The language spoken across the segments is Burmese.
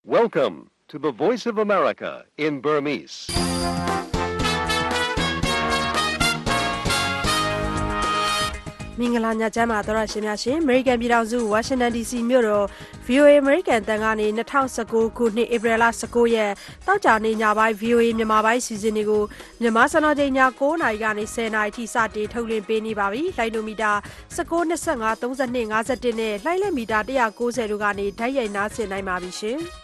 Welcome to the Voice of America in Burmese. ။မင်္ဂလာညချမ်းပါသောရရှင်များရှင် American ပြည်ထောင်စု Washington DC မြို့တော် VOA American တန်ကနေ2019ခုနှစ်ဧပြီလ19ရက်တောက်ကြနေ့ညပိုင်း VOA မြန်မာပိုင်းစီစဉ်တွေကိုမြန်မာစံတော်ချိန်ည9:00နာရီကနေ10:00နာရီထိစတင်ထုတ်လွှင့်ပေးနေပါပြီ။လိုင်းနိုမီတာ19 25 32 51နဲ့လိုင်းလက်မီတာ190တို့ကနေဓာတ်ရိုက်နားဆင်နိုင်ပါပြီရှင်။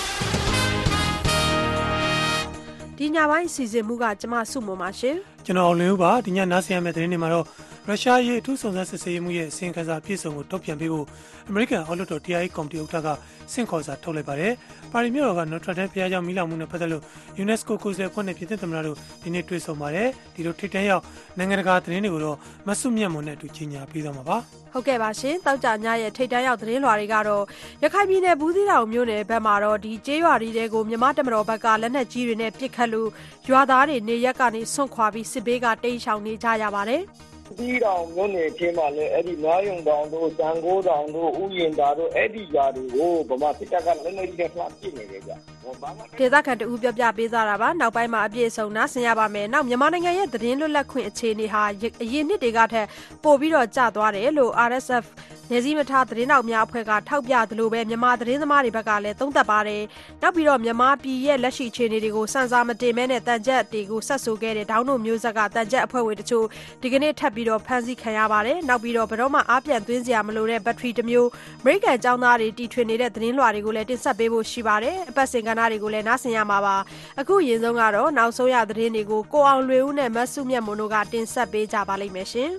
ဒီညပိုင်းစီစဉ်မှုကကျမစုမပါရှင်။ကျွန်တော်အောင်လင်းဦးပါဒီညနားဆင်ရမယ့်သတင်းတွေမှာတော့ရုရှားရဲ့အထူးစုံစမ်းစစ်ဆေးမှုရဲ့အစီအခံစာအပြည့်အစုံကိုထုတ်ပြန်ပေးဖို့အမေရိကန်အောက်လွှတ်တော်တရားရေးကော်မတီဥက္ကဋ္ဌကဆင့်ခေါ်စာထုတ်လိုက်ပါတယ်။ပါရီမြို့တော်က Notre Dame ဘုရားကျောင်းမီးလောင်မှုနဲ့ပတ်သက်လို့ UNESCO ကိုယ်စားလှယ်အဖွဲ့နဲ့ပြည်သူ့သမ္မတတို့ဒီနေ့တွေ့ဆုံပါတယ်။ဒီလိုထိပ်တန်းရောက်နိုင်ငံတကာသတင်းတွေကိုတော့မဆုမြတ်မွန်နဲ့အတူကြီးညာပေးသွားမှာပါ။ဟုတ်ကဲ့ပါရှင်။တောက်ကြညရဲ့ထိပ်တန်းရောက်သတင်းလွှာတွေကတော့ရခိုင်ပြည်နယ်ဘူးသီးတောင်မြို့နယ်ဘက်မှာတော့ဒီကျေးရွာတွေကိုမြန်မာတပ်မတော်ဘက်ကလက်နက်ကြီးတွေနဲ့ပစ်ခတ်လို့ရွာသားတွေနေရက်ကနေဆွန့်ခွာပြီးစစ်ဘေးကတိမ်းရှောင်နေကြရပါတယ်။ဒီတောင်မြို့နယ်ထဲမှာလည်းအဲ့ဒီနွားရုံတောင်တို့စံကိုးတောင်တို့ဥယျာဉ်သာတို့အဲ့ဒီຢာတွေကိုဗမာစစ်တပ်ကလက်နက်ကြီးနဲ့လှမ်းပစ်နေတယ်ဗျဒေသခံတဦးပြပြပေးသားတာပါနောက်ပိုင်းမှာအပြည့်အစုံနားဆင်ရပါမယ်နောက်မြန်မာနိုင်ငံရဲ့သတင်းလွတ်လပ်ခွင့်အခြေအနေဟာအရင်နှစ်တွေကထက်ပိုပြီးတော့ကျသွားတယ်လို့ RSF နေစည်းမထားသတင်းတောက်များအဖွဲ့ကထောက်ပြသလိုပဲမြန်မာသတင်းသမားတွေဘက်ကလည်းသုံးသပ်ပါတယ်နောက်ပြီးတော့မြန်မာပြည်ရဲ့လက်ရှိအခြေအနေတွေကိုစံစာမတင်မဲနဲ့တန်ကြပ်တွေကိုဆက်ဆိုခဲ့တဲ့ဒေါင်းတို့မျိုးဆက်ကတန်ကြပ်အဖွဲ့ဝင်တချို့ဒီကနေ့ထပ်ပြီးတော့ဖမ်းဆီးခံရပါတယ်နောက်ပြီးတော့ဘယ်တော့မှအားပြန်သွင်းစရာမလိုတဲ့ဘက်ထရီတစ်မျိုးအမေရိကန်ចောင်းသားတွေတီထွင်နေတဲ့သတင်းလွှာတွေကိုလည်းတင်ဆက်ပေးဖို့ရှိပါတယ်အပတ်စဉ်ကဏ္ဍတွေကိုလည်းနားဆင်ရမှာပါအခုအရင်ဆုံးကတော့နောက်ဆုံးရသတင်းတွေကိုကိုအောင်လွေဦးနဲ့မဆုမြတ်မွန်တို့ကတင်ဆက်ပေးကြပါလိမ့်မယ်ရှင်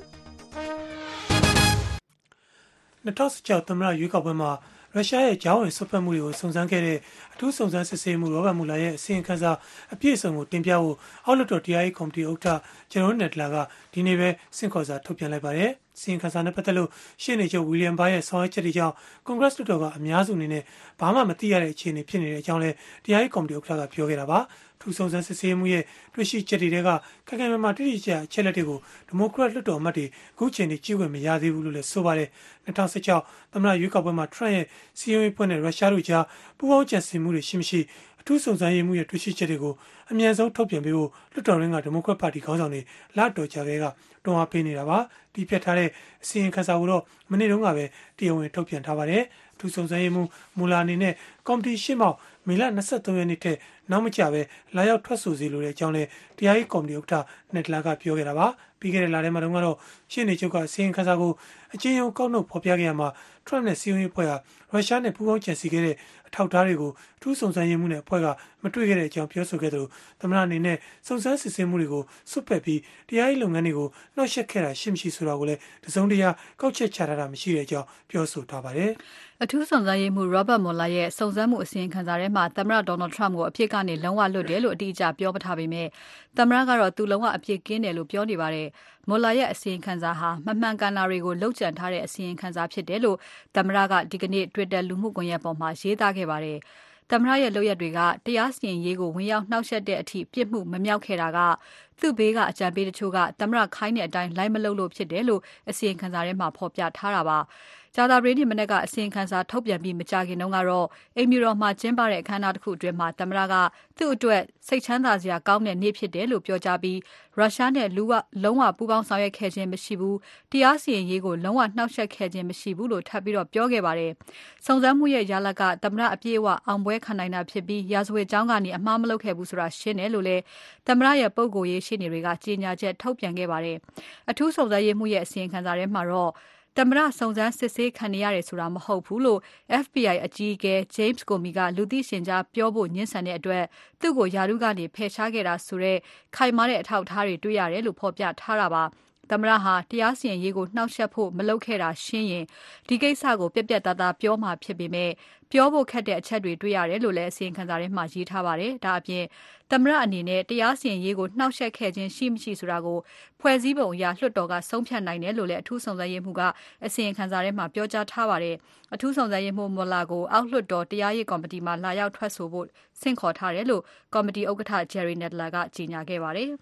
2016သမ္မတရွေးကောက်ပွဲမှာရုရှားရဲ့ကြားဝင်ဆွတ်ဖက်မှုတွေကိုစုံစမ်းခဲ့တဲ့အထူးစုံစမ်းစစ်ဆေးမှုရောဘတ်မူလာရဲ့အစီရင်ခံစာအပြည့်အစုံကိုတင်ပြဖို့အောက်လွှတ်တော်တရားရေးကော်မတီဥက္ကဋ္ဌဂျေရိုနက်လာကဒီနေ့ပဲဆင့်ခေါ်စာထုတ်ပြန်လိုက်ပါတယ်။စီရင်ခံစာနဲ့ပတ်သက်လို့ရှေ့နေချုပ်ဝီလျံဘာရဲ့ဆောင်ရွက်ချက်တွေကြောင့်ကွန်ဂရက်လွှတ်တော်ကအများစုအနေနဲ့ဘာမှမသိရတဲ့အခြေအနေဖြစ်နေတဲ့အကြောင်းလဲတရားရေးကော်မတီဥက္ကဋ္ဌကပြောခဲ့တာပါ။ထူးစုံစမ်းစစ်ဆေးမှုရဲ့တွေ့ရှိချက်တွေကခိုင်ခိုင်မာမာတိတိကျကျအချက်လက်တွေကိုဒီမိုကရက်လွှတ်တော်အမတ်တွေအခုချိန်ထိကြည့်ဝင်မရသေးဘူးလို့လည်းဆိုပါတယ်2016သမ္မတရွေးကောက်ပွဲမှာထရန့်ရဲ့စီယုံရေးဖွဲ့နဲ့ရုရှားတို့ကြားပူးပေါင်းကြံစည်မှုတွေရှိမရှိအထူးစုံစမ်းရေးမှုရဲ့တွေ့ရှိချက်တွေကိုအမြန်ဆုံးထုတ်ပြန်ပေးဖို့လွှတ်တော်ရင်းကဒီမိုကရက်ပါတီခေါင်းဆောင်တွေလတ်တော်ကြာခဲ့ကတွန်းအားပေးနေတာပါဒီပြတ်ထားတဲ့အစီရင်ခံစာကိုတော့မနေ့တုန်းကပဲတရားဝင်ထုတ်ပြန်ထားပါတယ်ထူးစုံစမ်းရေးမှုမူလာအနေနဲ့ကော်မတီရှေ့မှောက်မေလ23ရက်နေ့ထက်နောက်မကျပဲလာရောက်ထွက်ဆိုစီလိုတဲ့အကြောင်းလဲတရားရေးကော်မတီဥက္ကဋ္ဌနက်လာကပြောခဲ့တာပါပြီးခဲ့တဲ့လထဲမှာတော့ရှင်းနေချုပ်ကအစီရင်ခံစာကိုအချင်းချင်းကောက်နှုတ်ဖော်ပြခဲ့ရမှာထရန့်နဲ့စီယုံရေးဖွဲ့ကရုရှားနဲ့ပူးပေါင်းကြံစည်ခဲ့တဲ့အထောက်အထားတွေကိုထူးစုံစမ်းရေးမှုနဲ့အဖွဲ့ကမတွေ့ခဲ့တဲ့အကြောင်းပြောဆိုခဲ့သလိုသမ္မတအနေနဲ့စုံစမ်းစစ်ဆေးမှုတွေကိုစွတ်ဖက်ပြီးတရားရေးလုပ်ငန်းတွေကိုနှောက်ယှက်ခဲ့တာရှိမရှိဆိုတာကိုလည်းတစုံတရာကောက်ချက်ချထားတာမရှိတဲ့အကြောင်းပြောဆိုထားပါတယ်အထူးစုံစမ်းရေးမှူး Robert Mueller ရဲ့စုံစမ်းမှုအစီရင်ခံစာထဲမှာသမ္မတ Donald Trump ကိုအပြစ်ကနေလုံးဝလွတ်တယ်လို့အတိအကျပြောပထားပေမဲ့သမ္မတကတော့သူလုံးဝအပြစ်ကင်းတယ်လို့ပြောနေပါတယ်။ Mueller ရဲ့အစီရင်ခံစာဟာမမှန်ကန်တာတွေကိုလှုပ်ကြံထားတဲ့အစီရင်ခံစာဖြစ်တယ်လို့သမ္မတကဒီကနေ့ Twitter လူမှုကွန်ရက်ပေါ်မှာရေးသားခဲ့ပါတယ်။သမ္မတရဲ့လုပ်ရက်တွေကတရားစီရင်ရေးကိုဝင်ရောက်နှောက်ယှက်တဲ့အထိပြစ်မှုမမြောက်ခဲ့တာကသူ့ဘေးကအကြံပေးတချို့ကသမ္မတခိုင်းတဲ့အတိုင်းလိုက်မလုပ်လို့ဖြစ်တယ်လို့အစီရင်ခံစာထဲမှာဖော်ပြထားတာပါ။ကြာသပတေးနေ့မနက်ကအစီရင်ခံစာထုတ်ပြန်ပြီးမကြာခင်တုန်းကတော့အိမ်ဖြူတော်မှာကျင်းပတဲ့အခမ်းအနားတစ်ခုအတွင်းမှာသမ္မတကသူ့အတွက်စိတ်ချမ်းသာစရာကောင်းတဲ့နေ့ဖြစ်တယ်လို့ပြောကြားပြီးရုရှားနဲ့လုံးဝပူးပေါင်းဆောင်ရွက်ခဲ့ခြင်းမရှိဘူးတရားစီရင်ရေးကိုလုံးဝနှောက်ယှက်ခဲ့ခြင်းမရှိဘူးလို့ထပ်ပြီးတော့ပြောခဲ့ပါတယ်။စုံစမ်းမှုရဲ့ရလဒ်ကသမ္မတအပြည့်အဝအောင်ပွဲခံနိုင်တာဖြစ်ပြီးရာဇဝတ်ကြောင်းကနေအမှားမလုပ်ခဲ့ဘူးဆိုတာရှင်းတယ်လို့လည်းသမ္မတရဲ့ပုံကိုယ်ရေးရှင်းနေတွေကကြေညာချက်ထုတ်ပြန်ခဲ့ပါတယ်။အထူးစုံစမ်းရေးမှုရဲ့အစီရင်ခံစာထဲမှာတော့သမ္မတစုံစမ်းစစ်ဆေးခံနေရတယ်ဆိုတာမဟုတ်ဘူးလို့ FBI အကြီးအကဲ James Comey ကလူသိရှင်ကြားပြောဖို့ညှင်းဆန်တဲ့အတွက်သူ့ကိုယာရုကနေဖယ်ရှားခဲ့တာဆိုတဲ့ခိုင်မာတဲ့အထောက်အထားတွေတွေ့ရတယ်လို့ဖော်ပြထားတာပါသမ္မတဟာတရားစီရင်ရေးကိုနှောက်ယှက်ဖို့မလုပ်ခဲ့တာရှင်းရင်ဒီကိစ္စကိုပြက်ပြက်သားသားပြောမှဖြစ်ပေမဲ့ပြောဖို့ခက်တဲ့အချက်တွေတွေ့ရတယ်လို့လည်းအစီရင်ခံစာထဲမှာရေးထားပါတယ်။ဒါအပြင်သမ္မတအနေနဲ့တရားစီရင်ရေးကိုနှောက်ယှက်ခဲ့ခြင်းရှိမရှိဆိုတာကိုဖွဲ့စည်းပုံအရလွှတ်တော်ကဆုံးဖြတ်နိုင်တယ်လို့လည်းအထူးစုံစမ်းရေးမှူးကအစီရင်ခံစာထဲမှာပြောကြားထားပါတယ်။အထူးစုံစမ်းရေးမှူးမော်လာကိုအောက်လွှတ်တော်တရားရေးကော်မတီမှာလာရောက်ထွက်ဆိုဖို့ဆင့်ခေါ်ထားတယ်လို့ကော်မတီဥက္ကဋ္ဌ Jerry Nadler ကကြေညာခဲ့ပါတယ်။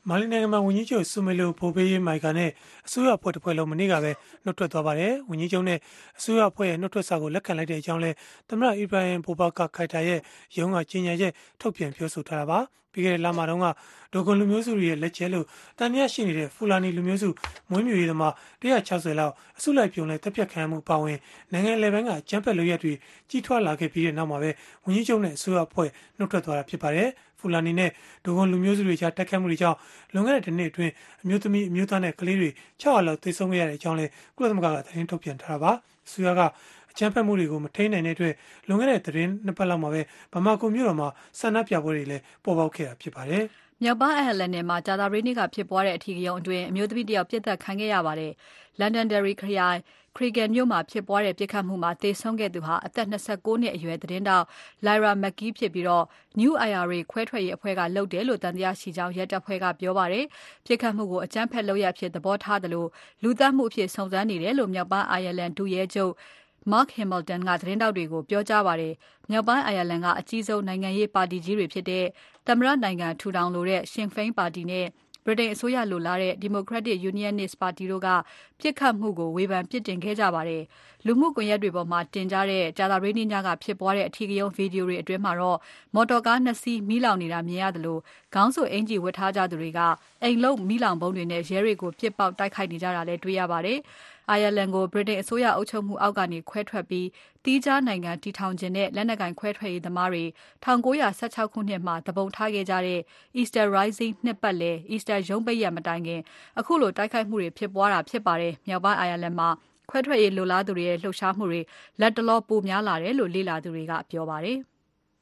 မာလီနိုင်ငံမှာဝန်ကြီးချုပ်ဆူမေလိုပိုဘေးမိုင်ကာနဲ့အစိုးရအဖွဲ့တစ်ဖွဲ့လုံးမနေ့ကပဲနှုတ်ထွက်သွားပါတယ်။ဝန်ကြီးချုပ်နဲ့အစိုးရအဖွဲ့ရဲ့နှုတ်ထွက်စာကိုလက်ခံလိုက်တဲ့အကြောင်းလဲသမ္မတအီဘရာဟင်ဘိုဘာကာခိုင်တာရဲ့ရုံးကကြေညာချက်ထုတ်ပြန်ပြောဆိုထားတာပါ။ပြီးခဲ့တဲ့လမှာတုန်းကဒိုဂွန်လူမျိုးစုတွေရဲ့လက်ကျဲလို့တန်မြတ်ရှိနေတဲ့ဖူလာနီလူမျိုးစုမွေးမြူရေးသမား160လောက်အစုလိုက်ပြုံလိုက်တပ်ဖြတ်ခံမှုပါဝင်နိုင်ငံလေပိုင်းကအကြမ်းဖက်လုပ်ရက်တွေကြီးထွားလာခဲ့ပြီးတဲ့နောက်မှာပဲဝန်ကြီးချုပ်နဲ့အစိုးရအဖွဲ့နှုတ်ထွက်သွားတာဖြစ်ပါတယ်။ဖူလာနီနဲ့ဒိုဂွန်လူမျိုးစုတွေကြားတိုက်ခိုက်မှုတွေကြောင့်လွန်ခဲ့တဲ့တစ်နှစ်အတွင်းအမျိုးသမီးအမျိုးသားနဲ့ကလေးတွေ600လောက်သေဆုံးခဲ့ရတဲ့အကြောင်းလဲကုလသမဂ္ဂကသတင်းထုတ်ပြန်ထားတာပါ။အစိုးရကအကြမ်းဖက်မှုတွေကိုမထိန်းနိုင်တဲ့အတွက်လွန်ခဲ့တဲ့သတင်းနှစ်ပတ်လောက်မှာပဲဗမာကွန်မြို့တော်မှာဆန္ဒပြပွဲတွေလည်းပေါ်ပေါက်ခဲ့တာဖြစ်ပါတယ်။မြောက်ပိုင်းအိုင်ယာလန်နယ်မှာကြာသပတေးနေ့ကဖြစ်ပွားတဲ့အထီးကရုဏ်အတွင်းအမျိုးသမီးတစ်ယောက်ပြစ်ဒဏ်ခံခဲ့ရပါတယ်။ Londonderry ခရိုင်Cregan မြို့မှာဖြစ်ပွားတဲ့ပြစ်ခတ်မှုမှာသေဆုံးခဲ့သူဟာအသက်29နှစ်အရွယ်သတင်းတောက် Lyra McGee ဖြစ်ပြီးNew IRA ခွဲထွက်ရေးအဖွဲ့ကလုပ်တယ်လို့သံသယရှိကြောင်းရဲတပ်ဖွဲ့ကပြောပါတယ်။ပြစ်ခတ်မှုကိုအကြမ်းဖက်လုပ်ရပ်ဖြစ်သဘောထားတယ်လို့လူသတ်မှုအဖြစ်စုံစမ်းနေတယ်လို့မြောက်ပိုင်းအိုင်ယာလန်ဒုရဲချုပ် Mark Hamilton ကသတင်းတောက်တွေကိုပြောကြားပါတယ်။မြောက်ပိုင်းအိုင်ယာလန်ကအကြီးဆုံးနိုင်ငံရေးပါတီကြီးတွေဖြစ်တဲ့သမ္မတနိုင်ငံထူထောင်လိုတဲ့ Sinn Féin ပါတီနဲ့ဗြိတိန်အစိုးရလိုလားတဲ့ Democratic Unionist ပါတီတို့ကပြစ်ခတ်မှုကိုဝေဖန်ပြစ်တင်ခဲ့ကြပါတယ်။လူမှုကွန်ရက်တွေပေါ်မှာတင်ကြတဲ့ကြာသပတေးနေ့ညကဖြစ်ပွားတဲ့အထီးကရုဏ်ဗီဒီယိုတွေအတွင်းမှာတော့မော်တော်ကား2စီးမီးလောင်နေတာမြင်ရတယ်လို့ခေါင်းစွပ်အင်ဂျီဝတ်ထားကြသူတွေကအိမ်လုံးမီးလောင်ပုံတွေနဲ့ရဲတွေကိုပြစ်ပေါက်တိုက်ခိုက်နေကြတာလည်းတွေ့ရပါတယ်။အိုင်ယာလန်ကိုဗြိတိန်အစိုးရအုပ်ချုပ်မှုအောက်ကနေခွဲထွက်ပြီးတီးခြားနိုင်ငံတည်ထောင်ခြင်းနဲ့လက်နက်ကင်ခွဲထွက်ရေးသမားတွေ1916ခုနှစ်မှာတပုံထားခဲ့ကြတဲ့ Easter Rising နှစ်ပတ်လည် Easter ရုံးပိတ်ရက်မတိုင်ခင်အခုလိုတိုက်ခိုက်မှုတွေဖြစ်ပွားတာဖြစ်ပါတယ်။မြောက်ပိုင်းအိုင်ယာလန်မှာခွဲထွက်ရေးလိုလားသူတွေရဲ့လှုပ်ရှားမှုတွေလက်တလောပိုများလာတယ်လို့လေ့လာသူတွေကပြောပါတယ်။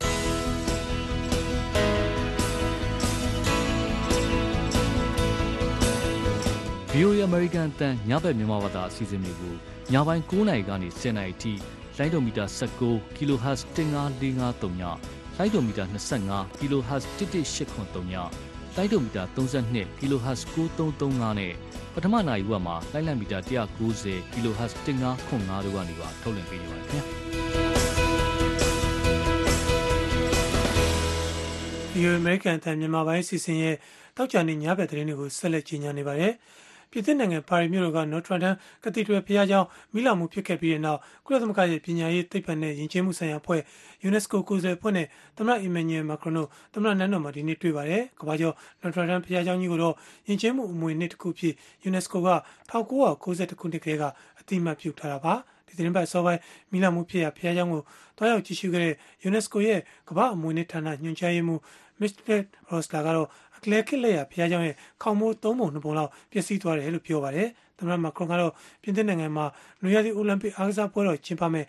VOA American အသံညဘက်မြန်မာဘာသာအစီအစဉ်တွေကိုညပိုင်း9:00နာရီကနေ10:00နာရီထိလိုင်းဒိုမီတာ19 kHz 15453ညလိုင်းဒိုမီတာ25 kHz 11883ညလိုင်းဒိုမီတာ32 kHz 9335နဲ့ပထမနာရီဝက်မှာလိုင်းလံမီတာ190 kHz 1505တို့ကနေပါထုတ်လွှင့်ပေးနေပါတယ်ခင်ဗျာ။ VOA American အသံမြန်မာပိုင်းအစီအစဉ်ရဲ့တောက်ကြနေညဘက်သတင်းတွေကိုဆက်လက်ကြီးညာနေပါတယ်။ပြည်သစ်နိုင်ငံပါရီမြို့တော်က Notre Dame Cathedral ဘုရားကျောင်းမိလောင်မှုဖြစ်ခဲ့ပြီးတဲ့နောက်ကုလသမဂ္ဂရဲ့ပညာရေးသိပ္ပံနဲ့ယဉ်ကျေးမှုဆိုင်ရာအဖွဲ့ UNESCO ကိုယ်စားလှယ်အဖွဲ့နဲ့သမ္မတ Emmanuel Macron တို့သမ္မတနန်းတော်မှာဒီနေ့တွေ့ပါတယ်။ကမ္ဘာကျော် Notre Dame ဘုရားကျောင်းကြီးကိုတော့ယဉ်ကျေးမှုအမွေအနှစ်တစ်ခုဖြစ် UNESCO က1992ခုနှစ်ကတည်းကအသိအမှတ်ပြုထားတာပါ။ဒီသတင်းပတ်အစောပိုင်းမိလောင်မှုဖြစ်ရာဘုရားကျောင်းကိုတွားရောက်ကြည့်ရှုခဲ့တဲ့ UNESCO ရဲ့ကမ္ဘာအမွေအနှစ်ဌာနညွှန်ကြားရေးမှူး Mr. Rosler ကတော့အကလဲခစ်လက်ရဘုရားကျောင်းရဲ့ခေါင်မိုး3ပုံ2ပုံလောက်ပျက်စီးသွားတယ်လို့ပြောပါတယ်။သမ္မတမာခရွန်ကတော့ပြင်သစ်နိုင်ငံမှာနွေရာသီအိုလံပစ်အားကစားပွဲတော်ကျင်းပမဲ့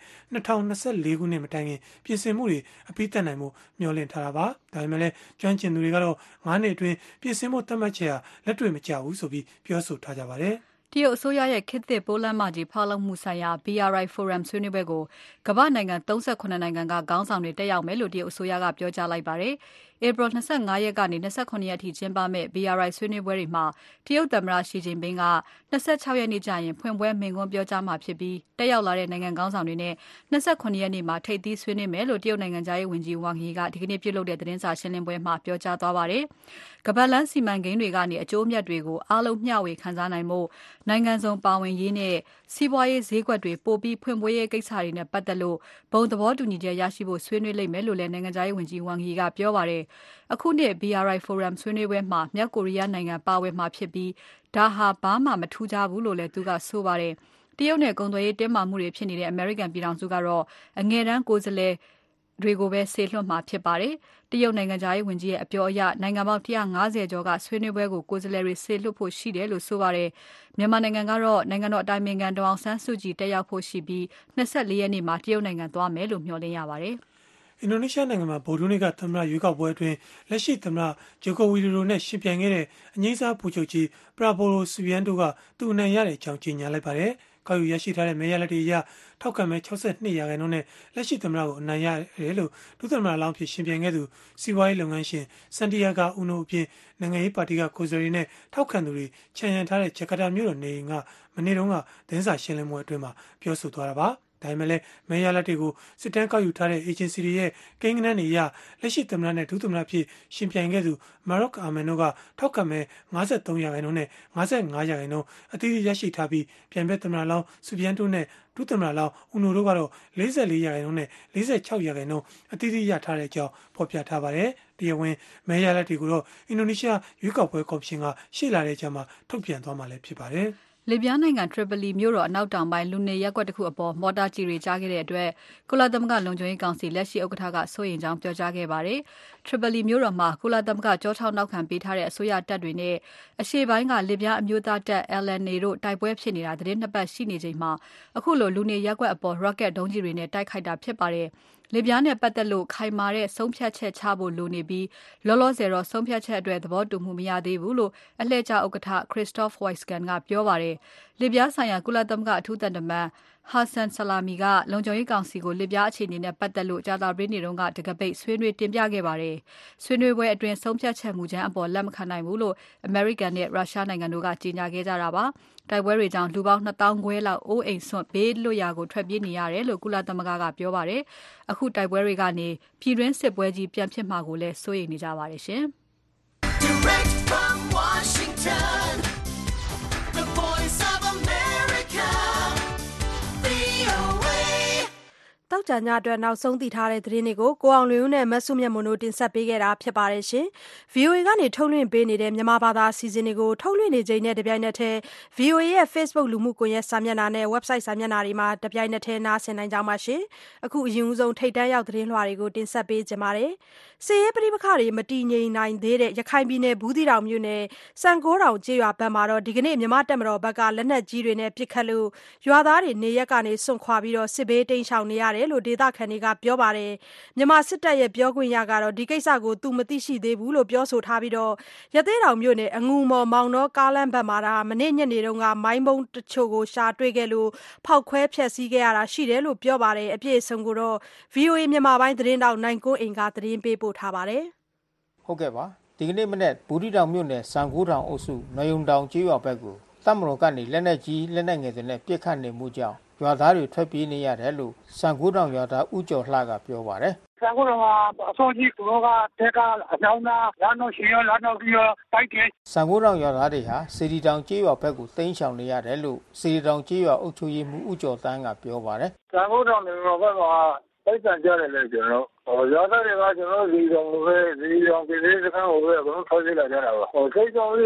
2024ခုနှစ်မတိုင်ခင်ပြင်ဆင်မှုတွေအပြီးသတ်နိုင်မှုမျှော်လင့်ထားတာပါ။ဒါပေမဲ့လည်းကျွမ်းကျင်သူတွေကတော့9နှစ်အတွင်းပြင်ဆင်မှုသတ်မှတ်ချက်ဟာလက်တွေ့မကျဘူးဆိုပြီးပြောဆိုထားကြပါတယ်။တရုတ်အစိုးရရဲ့ခေတ်သစ်ပိုးလမ်းမကြီးဖောက်လုပ်မှုဆိုင်ရာ BRI Forum ဆွေးနွေးပွဲကိုကမ္ဘာနိုင်ငံ38နိုင်ငံကခေါင်းဆောင်တွေတက်ရောက်မယ်လို့တရုတ်အစိုးရကပြောကြားလိုက်ပါတယ်။ April 25ရက်ကနေ29ရက်အထိကျင်းပမယ့် BRI ဆွေးနွေးပွဲတွေမှာတရုတ်သမ္မတရှီကျင်ပင်းက26ရက်နေ့ကျရင်ဖွင့်ပွဲမိန့်ခွန်းပြောကြားမှာဖြစ်ပြီးတက်ရောက်လာတဲ့နိုင်ငံခေါင်းဆောင်တွေနဲ့29ရက်နေ့မှာထိပ်သီးဆွေးနွေးမယ်လို့တရုတ်နိုင်ငံသားရေးဝန်ကြီးဝမ်ယီကဒီကနေ့ပြုလုပ်တဲ့သတင်းစာရှင်းလင်းပွဲမှာပြောကြားသွားပါတယ်။ကမ္ဘာလမ်းစီမံကိန်းတွေကနေအကျိုးအမြတ်တွေကိုအားလုံးမျှဝေခံစားနိုင်မှုနိုင်ငံစုံပါဝင်ရေးနဲ့စီးပွားရေးဈေးကွက်တွေပိုပြီးဖွင့်ပွေးရေးကိစ္စတွေနဲ့ပတ်သက်လို့ဘုံသဘောတူညီချက်ရရှိဖို့ဆွေးနွေးလိမ့်မယ်လို့လည်းနိုင်ငံသားရေးဝန်ကြီးဝမ်ယီကပြောပါတယ်။အခုနှစ် BRI Forum ဆွေးနွေးပွဲမှာမြောက်ကိုရီးယားနိုင်ငံပါဝင်မှာဖြစ်ပြီးဒါဟာဘာမှမထူးခြားဘူးလို့လည်းသူကဆိုပါတယ်။တရုတ်နဲ့ကုန်သွယ်ရေးတင်းမာမှုတွေဖြစ်နေတဲ့အမေရိကန်ပြည်ထောင်စုကတော့အငယ်တန်းကိုယ်စားလှယ်တွေကိုပဲဆေလွှတ်မှာဖြစ်ပါတယ်။တရုတ်နိုင်ငံသားရေးဝန်ကြီးရဲ့အပြောအရနိုင်ငံပေါင်း150ကျော်ကဆွေးနွေးပွဲကိုကိုယ်စားလှယ်တွေဆေလွှတ်ဖို့ရှိတယ်လို့ဆိုပါတယ်။မြန်မာနိုင်ငံကတော့နိုင်ငံတော်အတိုင်ပင်ခံဒေါအောင်ဆန်းစုကြည်တက်ရောက်ဖို့ရှိပြီး24ရက်နေ့မှာတရုတ်နိုင်ငံသွားမယ်လို့မျှော်လင့်ရပါတယ်။အင်ဒိုနီးရှားနိုင်ငံမှာဗုဒ္ဓနေ့ကသမ္မတရွေးကောက်ပွဲအတွင်းလက်ရှိသမ္မတဂျိုကိုဝီဒိုဒိုနဲ့ရှင်ပြိုင်ခဲ့တဲ့အငြိမ်းစားဗိုလ်ချုပ်ကြီးပရာဘိုလိုဆူယန်တို့ကသူအနိုင်ရတဲ့အကြောင်းကြေညာလိုက်ပါတယ်။ကောက်ယူရရှိထားတဲ့မဲရလက်တွေအရထောက်ခံမဲ62ရာခိုင်နှုန်းနဲ့လက်ရှိသမ္မတကိုအနိုင်ရတယ်လို့ဒုသမ္မတလောင်းဖြစ်ရှင်ပြိုင်ခဲ့သူစီးပွားရေးလုပ်ငန်းရှင်စန်တီယာဂါဦးနိုအပြင်နိုင်ငံရေးပါတီကကိုယ်စားလှယ်နဲ့ထောက်ခံသူတွေခြံရံထားတဲ့ဂျကာတာမြို့တော်နေအိမ်ကမနေ့တုန်းကသတင်းစာရှင်းလင်းပွဲအတွင်းမှာပြောဆိုသွားတာပါ။ဒါပေမဲ့လည်းမဲရလဒ်တွေကိုစစ်တမ်းကောက်ယူထားတဲ့ agency တွေရဲ့ကိန်းဂဏန်းတွေအရလက်ရှိသမ္မတနဲ့ဒုသမ္မတဖြစ်ရှင်ပြိုင်ခဲ့သူမာရော့အာမန်တို့ကထောက်ခံမဲ53%နဲ့55%အသီးသီးရရှိထားပြီးပြိုင်ဘက်သမ္မတလောင်းဆူဘီယန်တိုနဲ့ဒုသမ္မတလောင်းဦးနိုတို့ကတော့44%နဲ့46%အသီးသီးရထားတဲ့အကြောင်းဖော်ပြထားပါတယ်။တရားဝင်မဲရလဒ်တွေကိုတော့အင်ဒိုနီးရှားရွေးကောက်ပွဲကော်မရှင်ကရှေ့လာတဲ့အချိန်မှာထုတ်ပြန်သွားမှာလည်းဖြစ်ပါတယ်။လစ်ဗျားနိုင်ငံထရီပလီမြို့တော်အနောက်တောင်ပိုင်းလူနေရပ်ကွက်တစ်ခုအပေါ်မော်တာကြီးတွေကြားခဲ့တဲ့အတွက်ကုလသမဂ္ဂလုံခြုံရေးကောင်စီလက်ရှိဥက္ကဋ္ဌကစိုးရိမ်ကြောင်းပြောကြားခဲ့ပါတယ်။ ထရီပလီမြို့တော်မှာကုလသမဂ္ဂကြောထောက်နောက်ခံပေးထားတဲ့အစိုးရတပ်တွေနဲ့အရှေ့ပိုင်းကလစ်ဗျားအမျိုးသားတပ် LNA တို့တိုက်ပွဲဖြစ်နေတာသတင်းနှစ်ပတ်ရှိနေချိန်မှာအခုလိုလူနေရပ်ကွက်အပေါ် rocket ဒုံးကြီးတွေနဲ့တိုက်ခိုက်တာဖြစ်ပါတယ်။ လစ်ဗျားနဲ့ပတ်သက်လို့ခိုင်မာတဲ့ဆုံးဖြတ်ချက်ချဖို့လိုနေပြီးလောလောဆယ်တော့ဆုံးဖြတ်ချက်အတွက်သဘောတူမှုမရသေးဘူးလို့အလှည့်ကျဥက္ကဋ္ဌ Christophe Heusgen ကပြောပါတယ်။ လစ်ဗျားဆိုင်ရာကုလသမဂ္ဂအထူးသံတမန် Hassan Salami ကလုံခြုံရေးကောင်စီကိုလစ်ဗျားအခြေအနေနဲ့ပတ်သက်လို့ကြာသပတေးနေ့ကတံခါးပိတ်ဆွေးနွေးတင်ပြခဲ့ပါတယ်။ဆွေးနွေးပွဲအတွင်းဆုံးဖြတ်ချက်မူကြမ်းအပေါ်လက်မခံနိုင်ဘူးလို့အမေရိကန်နဲ့ရုရှားနိုင်ငံတို့ကကြေညာခဲ့ကြတာပါ။တိုက်ပွဲတွေကြောင့်လူပေါင်း2,500လောက်အိုးအိမ်စွန့်ဘေးလွတ်ရာကိုထွက်ပြေးနေရတယ်လို့ကုလသမဂ္ဂကပြောပါတယ်။အခုတိုက်ပွဲတွေကနေပြည်တွင်းစစ်ပွဲကြီးပြန်ဖြစ်မှာကိုလည်းစိုးရိမ်နေကြပါတယ်ရှင်။ Direct from Washington, the voice of America, VOA တောက်ကြညအတွက်နောက်ဆုံးသိထားတဲ့သတင်းတွေကိုကိုအောင်လွင်ဦးနဲ့မဆုမြတ်မွန်တို့တင်ဆက်ပေးခဲ့တာဖြစ်ပါတယ်ရှင်။ VOA ကနေထုတ်လွှင့်ပေးနေတဲ့မြန်မာဘာသာအစီအစဉ်တွေကိုထုတ်လွှင့်နေချိန်နဲ့တပြိုင်နက်တည်း VOA ရဲ့ Facebook လူမှုကွန်ရက်စာမျက်နှာနဲ့ website စာမျက်နှာတွေမှာတပြိုင်နက်တည်းနားဆင်နိုင်ကြပါရှင်။အခုအရင်ဆုံးထိတ်တန်းရောက်သတင်းလွှာတွေကိုတင်ဆက်ပေးကြပါမယ်။စစ်ရေးပဋိပက္ခတွေမတည်ငြိမ်နိုင်သေးတဲ့ရခိုင်ပြည်နယ်ဘူးသီးတောင်မြို့နယ်စံကိုးတောင်ကျေးရွာဘက်မှာဒီကနေ့မြန်မာတပ်မတော်ဘက်ကလက်နက်ကြီးတွေနဲ့ပစ်ခတ်လို့ရွာသားတွေနေရပ်ကနေစွန့်ခွာပြီးစစ်ဘေးတိမ်းရှောင်နေရတယ်လို့ဒေသခံတွေကပြောပါတယ်။မြန်မာစစ်တပ်ရဲ့ပြောခွင့်ရကတော့ဒီကိစ္စကိုသူမသိရှိသေးဘူးလို့ပြောဆိုထားပြီးရသေ့တောင်မြို့နယ်အငူမော်မောင်နှောကားလမ်းဘက်မှာမနေ့ညနေကမိုင်းဘုံတချို့ကိုရှာတွေ့ခဲ့လို့ဖောက်ခွဲဖျက်ဆီးခဲ့ရတာရှိတယ်လို့ပြောပါတယ်။အပြည့်အစုံကိုတော့ VOA မြန်မာပိုင်းသတင်းတောက်နိုင်ကွန်းအိန်ကသတင်းပေးပို့ထားပါတယ်။ဟုတ်ကဲ့ပါဒီကနေ့မနေ့ဘူးသီးတောင်မြို့နယ်စံကိုးတောင်အုပ်စုနယုံတောင်ကျေးရွာဘက်ကိုတပ်မတော်ကနေလက်နက်ကြီးလက်နက်ငယ်တွေနဲ့ပစ်ခတ်နေမှုကြောင့်ရွာသားတွေထွက်ပြေးနေရတယ်လို့စံကိုးတောင်ရွာသားဦးကျော်လှကပြောပါတယ်စံကိုးတောင်ကအစိုးရသူတို့ကတက်ကအကြောင်းသားလမ်းတော့ရှင်ရောလမ်းတော့ပြီးရောတိုက်တယ်စံကိုးတောင်ရွာသားတွေဟာစီရီတောင်ကျေးရွာဘက်ကိုတိမ်းရှောင်နေရတယ်လို့စီရီတောင်ကျေးရွာအုပ်ချုပ်ရေးမှူးဦးကျော်တန်းကပြောပါတယ်စံကိုးတောင်ရွာဘက်ကတိုက်ဆန်ကြတယ်လေကျွန်တော်ရွာသားတွေကကျွန်တော်ဒီတောင်ကိုပဲဒီတောင်ပြည်စခန်းကိုပဲဘယ်လိုထွက်ပြေးလာကြတာပါစိတ်ကြောင့်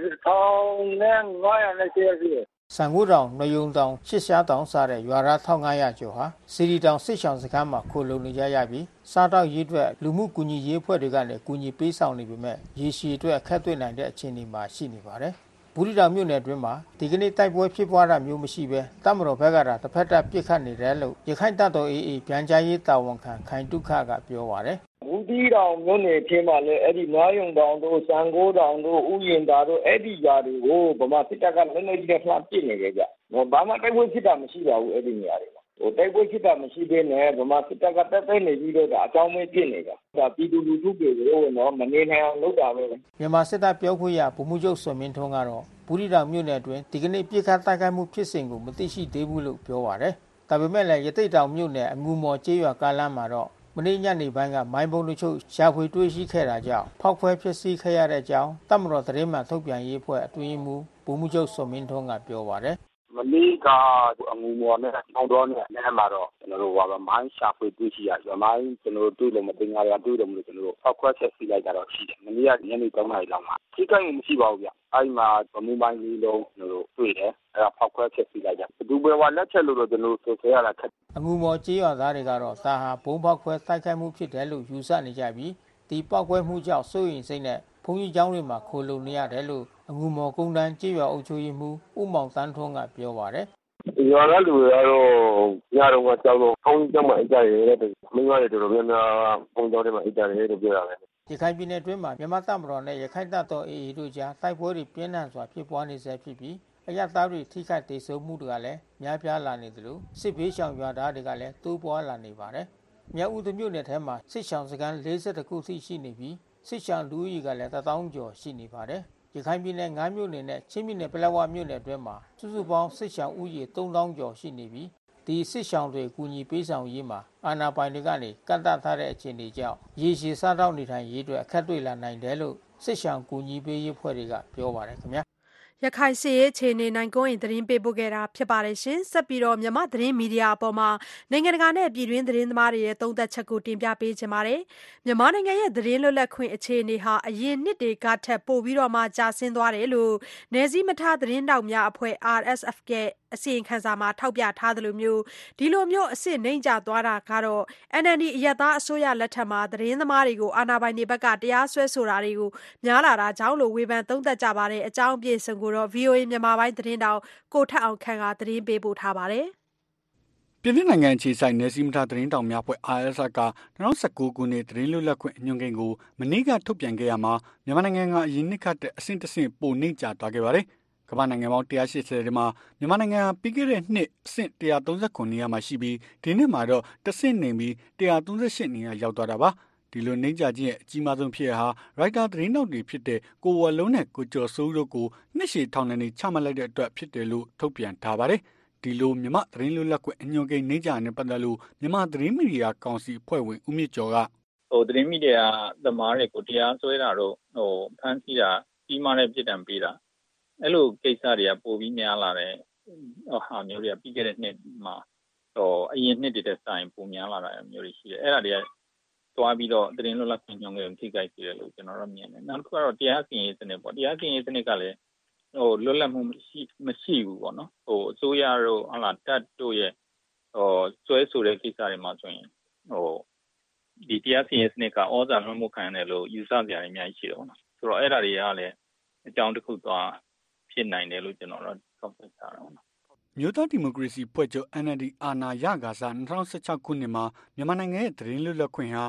1500နဲ့ရှိတယ်စံကိုးတောင်နယုံတောင်ရှစ်ရှားတောင်စတဲ့ရွာသား1500ကျော်ဟာစီရီတောင်စစ်ရှောင်းစခန်းမှာခိုလုံနေကြရပြီးစားတောက်ရေးအတွက်လူမှုကူညီရေးအဖွဲ့တွေကနေကူညီပေးဆောင်နေပေမဲ့ရေရှည်အတွက်အခက်တွေ့နိုင်တဲ့အခြေအနေမှာရှိနေပါတယ်။ဘူးသီးတောင်မြို့နယ်အတွင်းမှာဒီကနေ့တိုက်ပွဲဖြစ်ပွားတာမျိုးမရှိဘဲတပ်မတော်ဘက်ကတစ်ဖက်တပ်ပစ်ခတ်နေတယ်လို့ရခိုင်တပ်တော် AA ပြန်ကြားရေးတာဝန်ခံခိုင်တုခကပြောပါတယ်ဘူးသီးတောင်မြို့နယ်ထဲမှာလည်းအဲ့ဒီနွားယုံတောင်တို့စံကိုးတောင်တို့ဥယျင်သာတို့အဲ့ဒီຢာတွေကိုဗမာစစ်တပ်ကလက်နက်ကြီးနဲ့လှမ်းပစ်နေကြ။ဘာမှတိုက်ပွဲဖြစ်တာမရှိပါဘူးအဲ့ဒီနေရာတွေမှာ။တိုက်ပွဲဖြစ်တာမရှိဘဲနဲ့ဗမာစစ်တပ်ကတက်တက်နေပြီးတော့အကြောင်းမဲပစ်နေတာ။ဒါပြည်သူလူထုတွေကိုမနေနိုင်အောင်လုပ်တာပဲ။မြန်မာစစ်တပ်ပြောခွင့်ရဗိုလ်မှူးချုပ်စောမင်းထွန်းကတော့ဘူးသီးတောင်မြို့နယ်အတွင်းဒီကနေ့ပြစ်ခတ်တိုက်ခိုက်မှုဖြစ်စဉ်ကိုမသိရှိသေးဘူးလို့ပြောပါတယ်။ဒါပေမဲ့လည်းရသေ့တောင်မြို့နယ်အငူမော်ကျေးရွာကားလမ်းမှာတော့မနေ့ညနေပိုင်းကမိုင်းဘုံတို့ချုပ်ရှာဖွေတွေ့ရှိခဲ့တာကြောင့်ဖောက်ခွဲဖြစ်စီခဲ့ရတဲ့အကြောင်းတပ်မတော်သတင်းမှန်ထုတ်ပြန်ရေးအဖွဲ့အတွင်းမှူးဗိုလ်မှူးချုပ်စောမင်းထွန်းကပြောပါတယ်မနေ့ကအငူမော်နဲ့ထောင်တော်နဲ့အဲ့မှာတော့ကျွန်တော်တို့မိုင်းရှာဖွေတွေ့ရှိရကျွန်မိုင်းကျွန်တော်တို့တွေ့လို့မတင်ကြရတွေ့တယ်မလို့ကျွန်တော်တို့ဖောက်ခွဲချက်စီလိုက်တာတော့ရှိတယ်မနေ့ကညနေ3နာရီလောက်မှာထိခိုက်မှုမရှိပါဘူးဗျအဲ့မှာဗမူမိုင်းလေးလုံးကျွန်တော်တို့တွေ့တယ်အဲ့ဒါဖောက်ခွဲချက်စီလိုက်တာဘယ်သူဘယ်ဝါလက်ချက်လို့တော့ကျွန်တော်တို့ဆိုဆွဲရတာခက်အငူမော်ကျေးရွာသားတွေကတော့ဒါဟာဘုံဖောက်ခွဲတိုက်ခိုက်မှုဖြစ်တယ်လို့ယူဆနေကြပြီးဒီပောက်ကွဲမှုကြောင့်စိုးရိမ်စိတ်နဲ့ဘုံကြီးကျောင်းတွေမှာခိုလုံနေရတယ်လို့အငူမော်ကုန်းတန်းကျေးရွာအုပ်ချုပ်ရေးမှူးဦးမောင်တန်းထွန်းကပြောပါတယ်ရွာသားလူတွေကတော့ညတော့ကကြောက်တော့ဘုံကြီးကျောင်းမှာအိတ်ကြရဲတဲ့မိန်းမတွေတော်တော်များများဘုံကျောင်းတွေမှာအိတ်ကြရဲလို့ပြောရတယ်ရခိုင်ပြည်နယ်အတွင်းမှာမြန်မာတပ်မတော်နဲ့ရခိုင်တပ်တော် AA တို့ကြားတိုက်ပွဲတွေပြင်းထန်စွာဖြစ်ပွားနေဆဲဖြစ်ပြီးအရသားတွေထိခိုက်ဒေဆုံးမှုတွေကလည်းများပြားလာနေသလိုစစ်ဘေးရှောင်ရွာသားတွေကလည်းတိုးပွားလာနေပါတယ်။မြောက်ဦးမြို့နယ်ထဲမှာစစ်ရှောင်စခန်း42ခုထိရှိနေပြီးစစ်ရှောင်လူဦးရေကလည်း1000ကျော်ရှိနေပါတယ်။ရခိုင်ပြည်နယ်9မြို့နယ်နဲ့ချင်းပြည်နယ်ပလက်ဝမြို့နယ်အတွင်းမှာစုစုပေါင်းစစ်ရှောင်ဦးရေ3000ကျော်ရှိနေပြီးဒီစစ်ရှောင်တွေကူညီပေးဆောင်ရေးမှာအာဏာပိုင်တွေကနေကန့်သတ်ထားတဲ့အခြေအနေကြောင့်ရေရှည်စားတောက်နေထိုင်ရေးအတွက်အခက်တွေ့လာနိုင်တယ်လို့စစ်ရှောင်ကူညီပေးရေးဖွဲ့တွေကပြောပါတယ်ခင်ဗျာရခိုင်စစ်ရေးအခြေအနေနိုင်ကွန်းရင်သတင်းပေးပို့ခဲ့တာဖြစ်ပါတယ်ရှင်ဆက်ပြီးတော့မြန်မာသတင်းမီဒီယာအပေါ်မှာနိုင်ငံတကာနဲ့ပြည်တွင်းသတင်းသမားတွေရဲ့သုံးသပ်ချက်ကိုတင်ပြပေးချင်ပါတယ်မြန်မာနိုင်ငံရဲ့သတင်းလွတ်လပ်ခွင့်အခြေအနေဟာအရင်နှစ်တွေကထက်ပိုပြီးတော့မှကျဆင်းသွားတယ်လို့နယ်စည်းမထားသတင်းတောက်များအဖွဲ့ RSF ကအစီရင်ခံစာမှာထောက်ပြထားသလိုမျိုးဒီလိုမျိုးအစစ်နှိမ့်ကျသွားတာကတော့ NLD အရပ်သားအစိုးရလက်ထက်မှာသတင်းသမားတွေကိုအာဏာပိုင်တွေဘက်ကတရားစွဲဆိုတာတွေကိုများလာတာကြောင့်လို့ဝေဖန်သုံးသပ်ကြပါတယ်အကြောင်းအပြည့်စုံကိုတော့ VOA မြန်မာပိုင်းသတင်းတောက်ကိုထက်အောင်ခန့်ကသတင်းပေးပို့ထားပါတယ်ပြည်내နိုင်ငံခြေဆိုင်နယ်စည်းမထားသတင်းတောင်များဖွဲ့ RSF က2019ခုနှစ်သတင်းလွတ်လပ်ခွင့်အညွှန်းကိန်းကိုမနေ့ကထုတ်ပြန်ခဲ့ရမှာမြန်မာနိုင်ငံကအရင်နှစ်ကတဲ့အဆင့်တစ်ဆင့်ပိုနှိမ့်ကျသွားခဲ့ပါတယ်ကမ္ဘာနိုင်ငံပေါင်း180ထဲမှာမြန်မာနိုင်ငံပြီးခဲ့တဲ့နှစ်အဆင့်139နေရာမှာရှိပြီးဒီနှစ်မှာတော့တစ်ဆင့်နှိမ်ပြီး138နေရာရောက်သွားတာပါဒီလိုနှိမ့်ကျခြင်းရဲ့အကြီးမားဆုံးဖြစ်ရဟာရိုက်တာသတင်းတောက်တွေဖြစ်တဲ့ကိုဝလုံးနဲ့ကိုကျော်စိုးတို့ကိုနှစ်ရှည်ထောင်ဒဏ်တွေချမှတ်လိုက်တဲ့အတွက်ဖြစ်တယ်လို့ထုတ်ပြန်ထားပါတယ်ဒီလိုမြန်မာသတင်းလွတ်လပ်ခွင့်အညွှန်းကိန်းနှိမ့်ကျနဲ့ပတ်သက်လို့မြန်မာသတင်းမီဒီယာကောင်စီအဖွဲ့ဝင်ဦးမြင့်ကျော်ကသတင်းမီဒီယာသမားတွေကိုတရားစွဲတာတော့ဖမ်းဆီးတာကြီးမားတဲ့ပြစ်ဒဏ်ပေးတာအဲ့လိုကိစ္စတွေကပိုပြီးများလာတဲ့ဟာမျိုးတွေကပြီးခဲ့တဲ့နှစ်မှာအရင်နှစ်တွေတဲ့ဆိုင်ပိုများလာတာမျိုးတွေရှိတယ်အဲ့ဒါတွေကသွားပြီးတော့သတင်းလွတ်လပ်ခွင့်ညွှန်းကိန်းထိခိုက်စေတယ်လို့ကျွန်တော်တို့မြင်တယ်နောက်တစ်ခုကတော့တရားစီရင်ရေးစနစ်ပေါ့တရားစီရင်ရေးစနစ်ကလည်းလွတ်လပ်မှုမရှိဘူးပေါ့နော်အစိုးရတို့ဟလာတပ်တို့ရဲ့စွဲဆိုတဲ့ကိစ္စတွေမှာဆိုရင်ဒီတရားစီရင်စနစ်ကဩဇာလွှမ်းမိုးခံရတယ်လို့ယူဆကြတယ်အများကြီးရှိတယ်ပေါ့နော်ဆိုတော့အဲ့ဒါတွေကလည်းအကြောင်းတစ်ခုသွားဖြစ်နိုင်တယ်လို့ကျွန်တော်တို့ထောက်ပြထားတာပေါ့နော်မြို့သားဒီမိုကရေစီဖွဲ့ချုပ် NLD အာဏာရကာစ2016ခုနှစ်မှာမြန်မာနိုင်ငံရဲ့သတင်းလွတ်လပ်ခွင့်ဟာ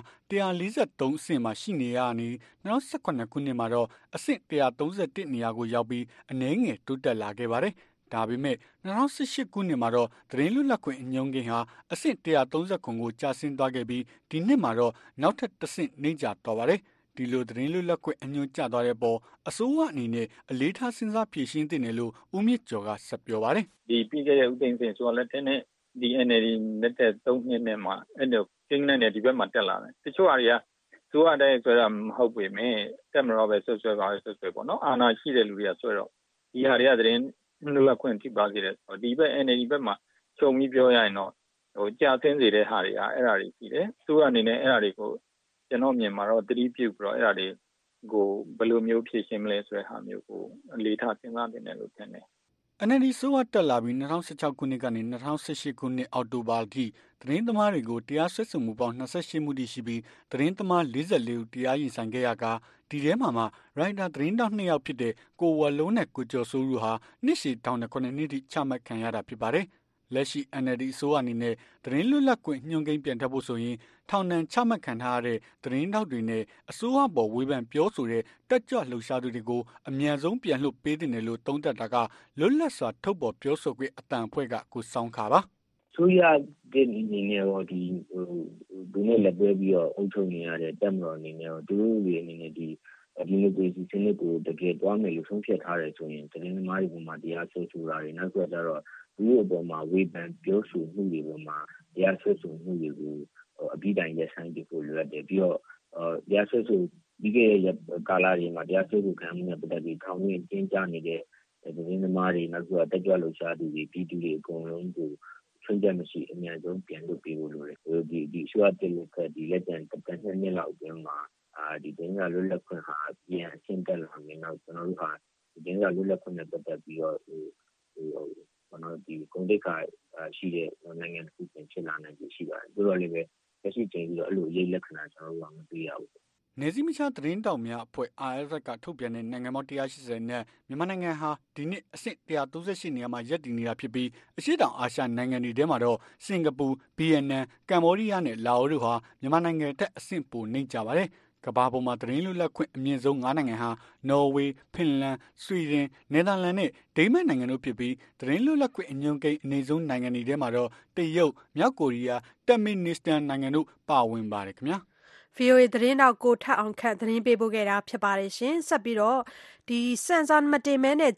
143အဆင့်မှာရှိနေရပြီး2018ခုနှစ်မှာတော့အဆင့်131နေရာကိုရောက်ပြီးအနည်းငယ်တိုးတက်လာခဲ့ပါတယ်။ဒါပေမဲ့2018ခုနှစ်မှာတော့သတင်းလွတ်လပ်ခွင့်အညွှန်းကိန်းဟာအဆင့်130ကိုကျဆင်းသွားခဲ့ပြီးဒီနှစ်မှာတော့နောက်ထပ်တစ်ဆင့်နှိမ့်ကျသွားပါတယ်။ဒီလိုသတင်းလွတ်လပ်ခွင့်အညွှန်းကျသွားတဲ့ပေါ်အစိုးရအနေနဲ့အလေးထားစဉ်းစားဖြေရှင်းသင့်တယ်လို့ဦးမြင့်ကျော်ကဆက်ပြောပါတယ်ဒီပြီးခဲ့တဲ့ဥသိမ်းစင်ဆိုလက်ထက်နဲ့ဒီ NLD လက်ထက်3နှစ်နဲ့မှာအဲ့လိုကင်းနဲ့ဒီဘက်မှာတက်လာတယ်တချို့အရာတွေကစိုးရတဲ့ဆွဲတာမဟုတ်ပေမဲ့တက်မတော့ပဲဆွဲပါဆွဲပေါ့နော်အာဏာရှိတဲ့လူတွေကဆွဲတော့ဒီဟာတွေကသတင်းလွတ်လပ်ခွင့်ထိပါစေတယ်ဆိုတော့ဒီဘက် NLD ဘက်မှာခြုံပြီးပြောရရင်တော့ကြာဆင်းစေတဲ့ဟာတွေကအဲ့ဒါတွေရှိတယ်စိုးရအနေနဲ့အဲ့ဒါတွေကိုကျွန်တော်မြင်မှာတော့သတိပြုပြီးတော့အဲ့ဒါတွေကိုဘယ်လိုမျိုးဖြည့်ရှင်းမလဲဆိုတဲ့ဟာမျိုးကိုအလေးထားစဉ်းစားတင်တယ်လို့ထင်တယ် NLD ဆိုးတက်လာပြီး2016ခုနှစ်ကနေ2018ခုနှစ်အောက်တိုဘာအထိသတင်းသမားတွေကိုတရားစွဲဆိုမှုပေါင်း28မှုရှိပြီးသတင်းသမား44ဦးတရားရင်ဆိုင်ခဲ့ရကဒီထဲမှာရိုက်တာသတင်းတောက်2ယောက်ဖြစ်တဲ့ကိုဝလုံးနဲ့ကိုကျော်စိုးတို့ဟာနှစ်ရှည်ထောင်9နှစ်ထိချမှတ်ခံရတာဖြစ်ပါတယ်လက်ရှိ NLD ဆိုးအနေနဲ့သတင်းလွတ်လပ်ခွင့်ညွှန်ကိန်းပြန်ထပ်ဖို့ဆိုရင်ထောင်ဒဏ်ချမှတ်ခံထားရတဲ့သတင်းတောက်တွေနဲ့အစိုးရပေါ်ဝေဖန်ပြောဆိုတဲ့တက်ကြွလှုပ်ရှားသူတွေကိုအမြန်ဆုံးပြန်လွှတ်ပေးတင်တယ်လို့သုံးသပ်တာကလွတ်လပ်စွာထုတ်ပေါ်ပြောဆိုခွင့်အတန်အဖွဲ့ကကိုစောင်းခါပါဆိုရတဲ့အနေနဲ့တော့ဒီလူနဲ့လက်ပွဲပြီးတော့အုပ်ချုပ်နေရတဲ့တက်မတော်အနေနဲ့တော့သူတို့တွေအနေနဲ့ဒီမိုကရေစီစနစ်ကိုတကယ်တွားမယ်လို့ဆုံးဖြတ်ထားတယ်ဆိုရင်သတင်းသမားတွေပေါ်မှာတရားစွဲဆိုတာတွေနောက်ကျတော့ဒီအပေါ်မှာဝေဖန်ပြောဆိုမှုတွေပေါ်မှာတရားစွဲဆိုမှုတွေကိုအပြီးတိုင်ရက်ဆိုင်ဖို့လိုအပ်တယ်ပြီးတော့တရားစွဲဆိုဒီကကာလတွေမှာတရားစွဲဆိုခံမှုနဲ့ပတ်သက်ပြီးထောင်ဝင်ကျင်းပနေတဲ့သတင်းသမားတွေနောက်ကျတက်ကြွလှုပ်ရှားသူတွေပြည်သူတွေအကုန်လုံးကိုဆွေးနွေးမရှိအများဆုံးပြန်လုပ်ပေးဖို့လိုတယ်ဒီရှုအပ်တဲ့ဒီလက်ကျန်တစ်နှစ်လောက်အတွင်းမှာဒီတင်ကလွတ်လပ်ခွင့်ဟာပြန်ရှင်းတက်လာမယ်နောက်ကျွန်တော်တို့ဟာဒီတင်ကလွတ်လပ်ခွင့်နဲ့ပတ်သက်ပြီးတော့ကျွန်တော်ဒီကုန်တိတ်ကရှိတဲ့နိုင်ငံတစ်ခုပြင်ဖြစ်လာနိုင်ပြီရှိပါတယ်ဆိုတော့လည်းပဲလက်ရှိချိန်ပြီးတော့အဲ့လိုရိပ်လက္ခဏာကျွန်တော်တို့ကမသိရဘူးနယ်စည်းမခြားသတင်းတောက်များအဖွဲ့ RSF ကထုတ်ပြန်တဲ့နိုင်ငံပေါင်း180နဲ့မြန်မာနိုင်ငံဟာဒီနှစ်အဆင့်138နေရာမှာရပ်တည်နေတာဖြစ်ပြီးအရှေ့တောင်အာရှနိုင်ငံတွေထဲမှာတော့စင်ကာပူ၊ဗီယက်နမ်၊ကမ္ဘောဒီးယားနဲ့လာအိုတို့ဟာမြန်မာနိုင်ငံထက်အဆင့်ပိုနှိမ့်ကြပါတယ်။ကမ္ဘာပေါ်မှာသတင်းလွတ်လပ်ခွင့်အမြင့်ဆုံး9နိုင်ငံဟာနော်ဝေး၊ဖင်လန်၊ဆွီဒင်၊နယ်သာလန်နဲ့ဒိန်းမတ်နိုင်ငံတို့ဖြစ်ပြီးသတင်းလွတ်လပ်ခွင့်အညွှန်းကိန်းအနေဆုံးနိုင်ငံတွေထဲမှာတော့တရုတ်၊မြောက်ကိုရီးယား၊တက်မင်နစ္စတန်နိုင်ငံတို့ပါဝင်ပါတယ်ခင်ဗျာ။ VOA သတင်းတောက်ကိုထက်အောင်ခန့်သတင်းပေးပို့ခဲ့တာဖြစ်ပါတယ်ရှင်ဆက်ပြီးတော့ဒီစန်ဆန်မတင်မဲနဲ့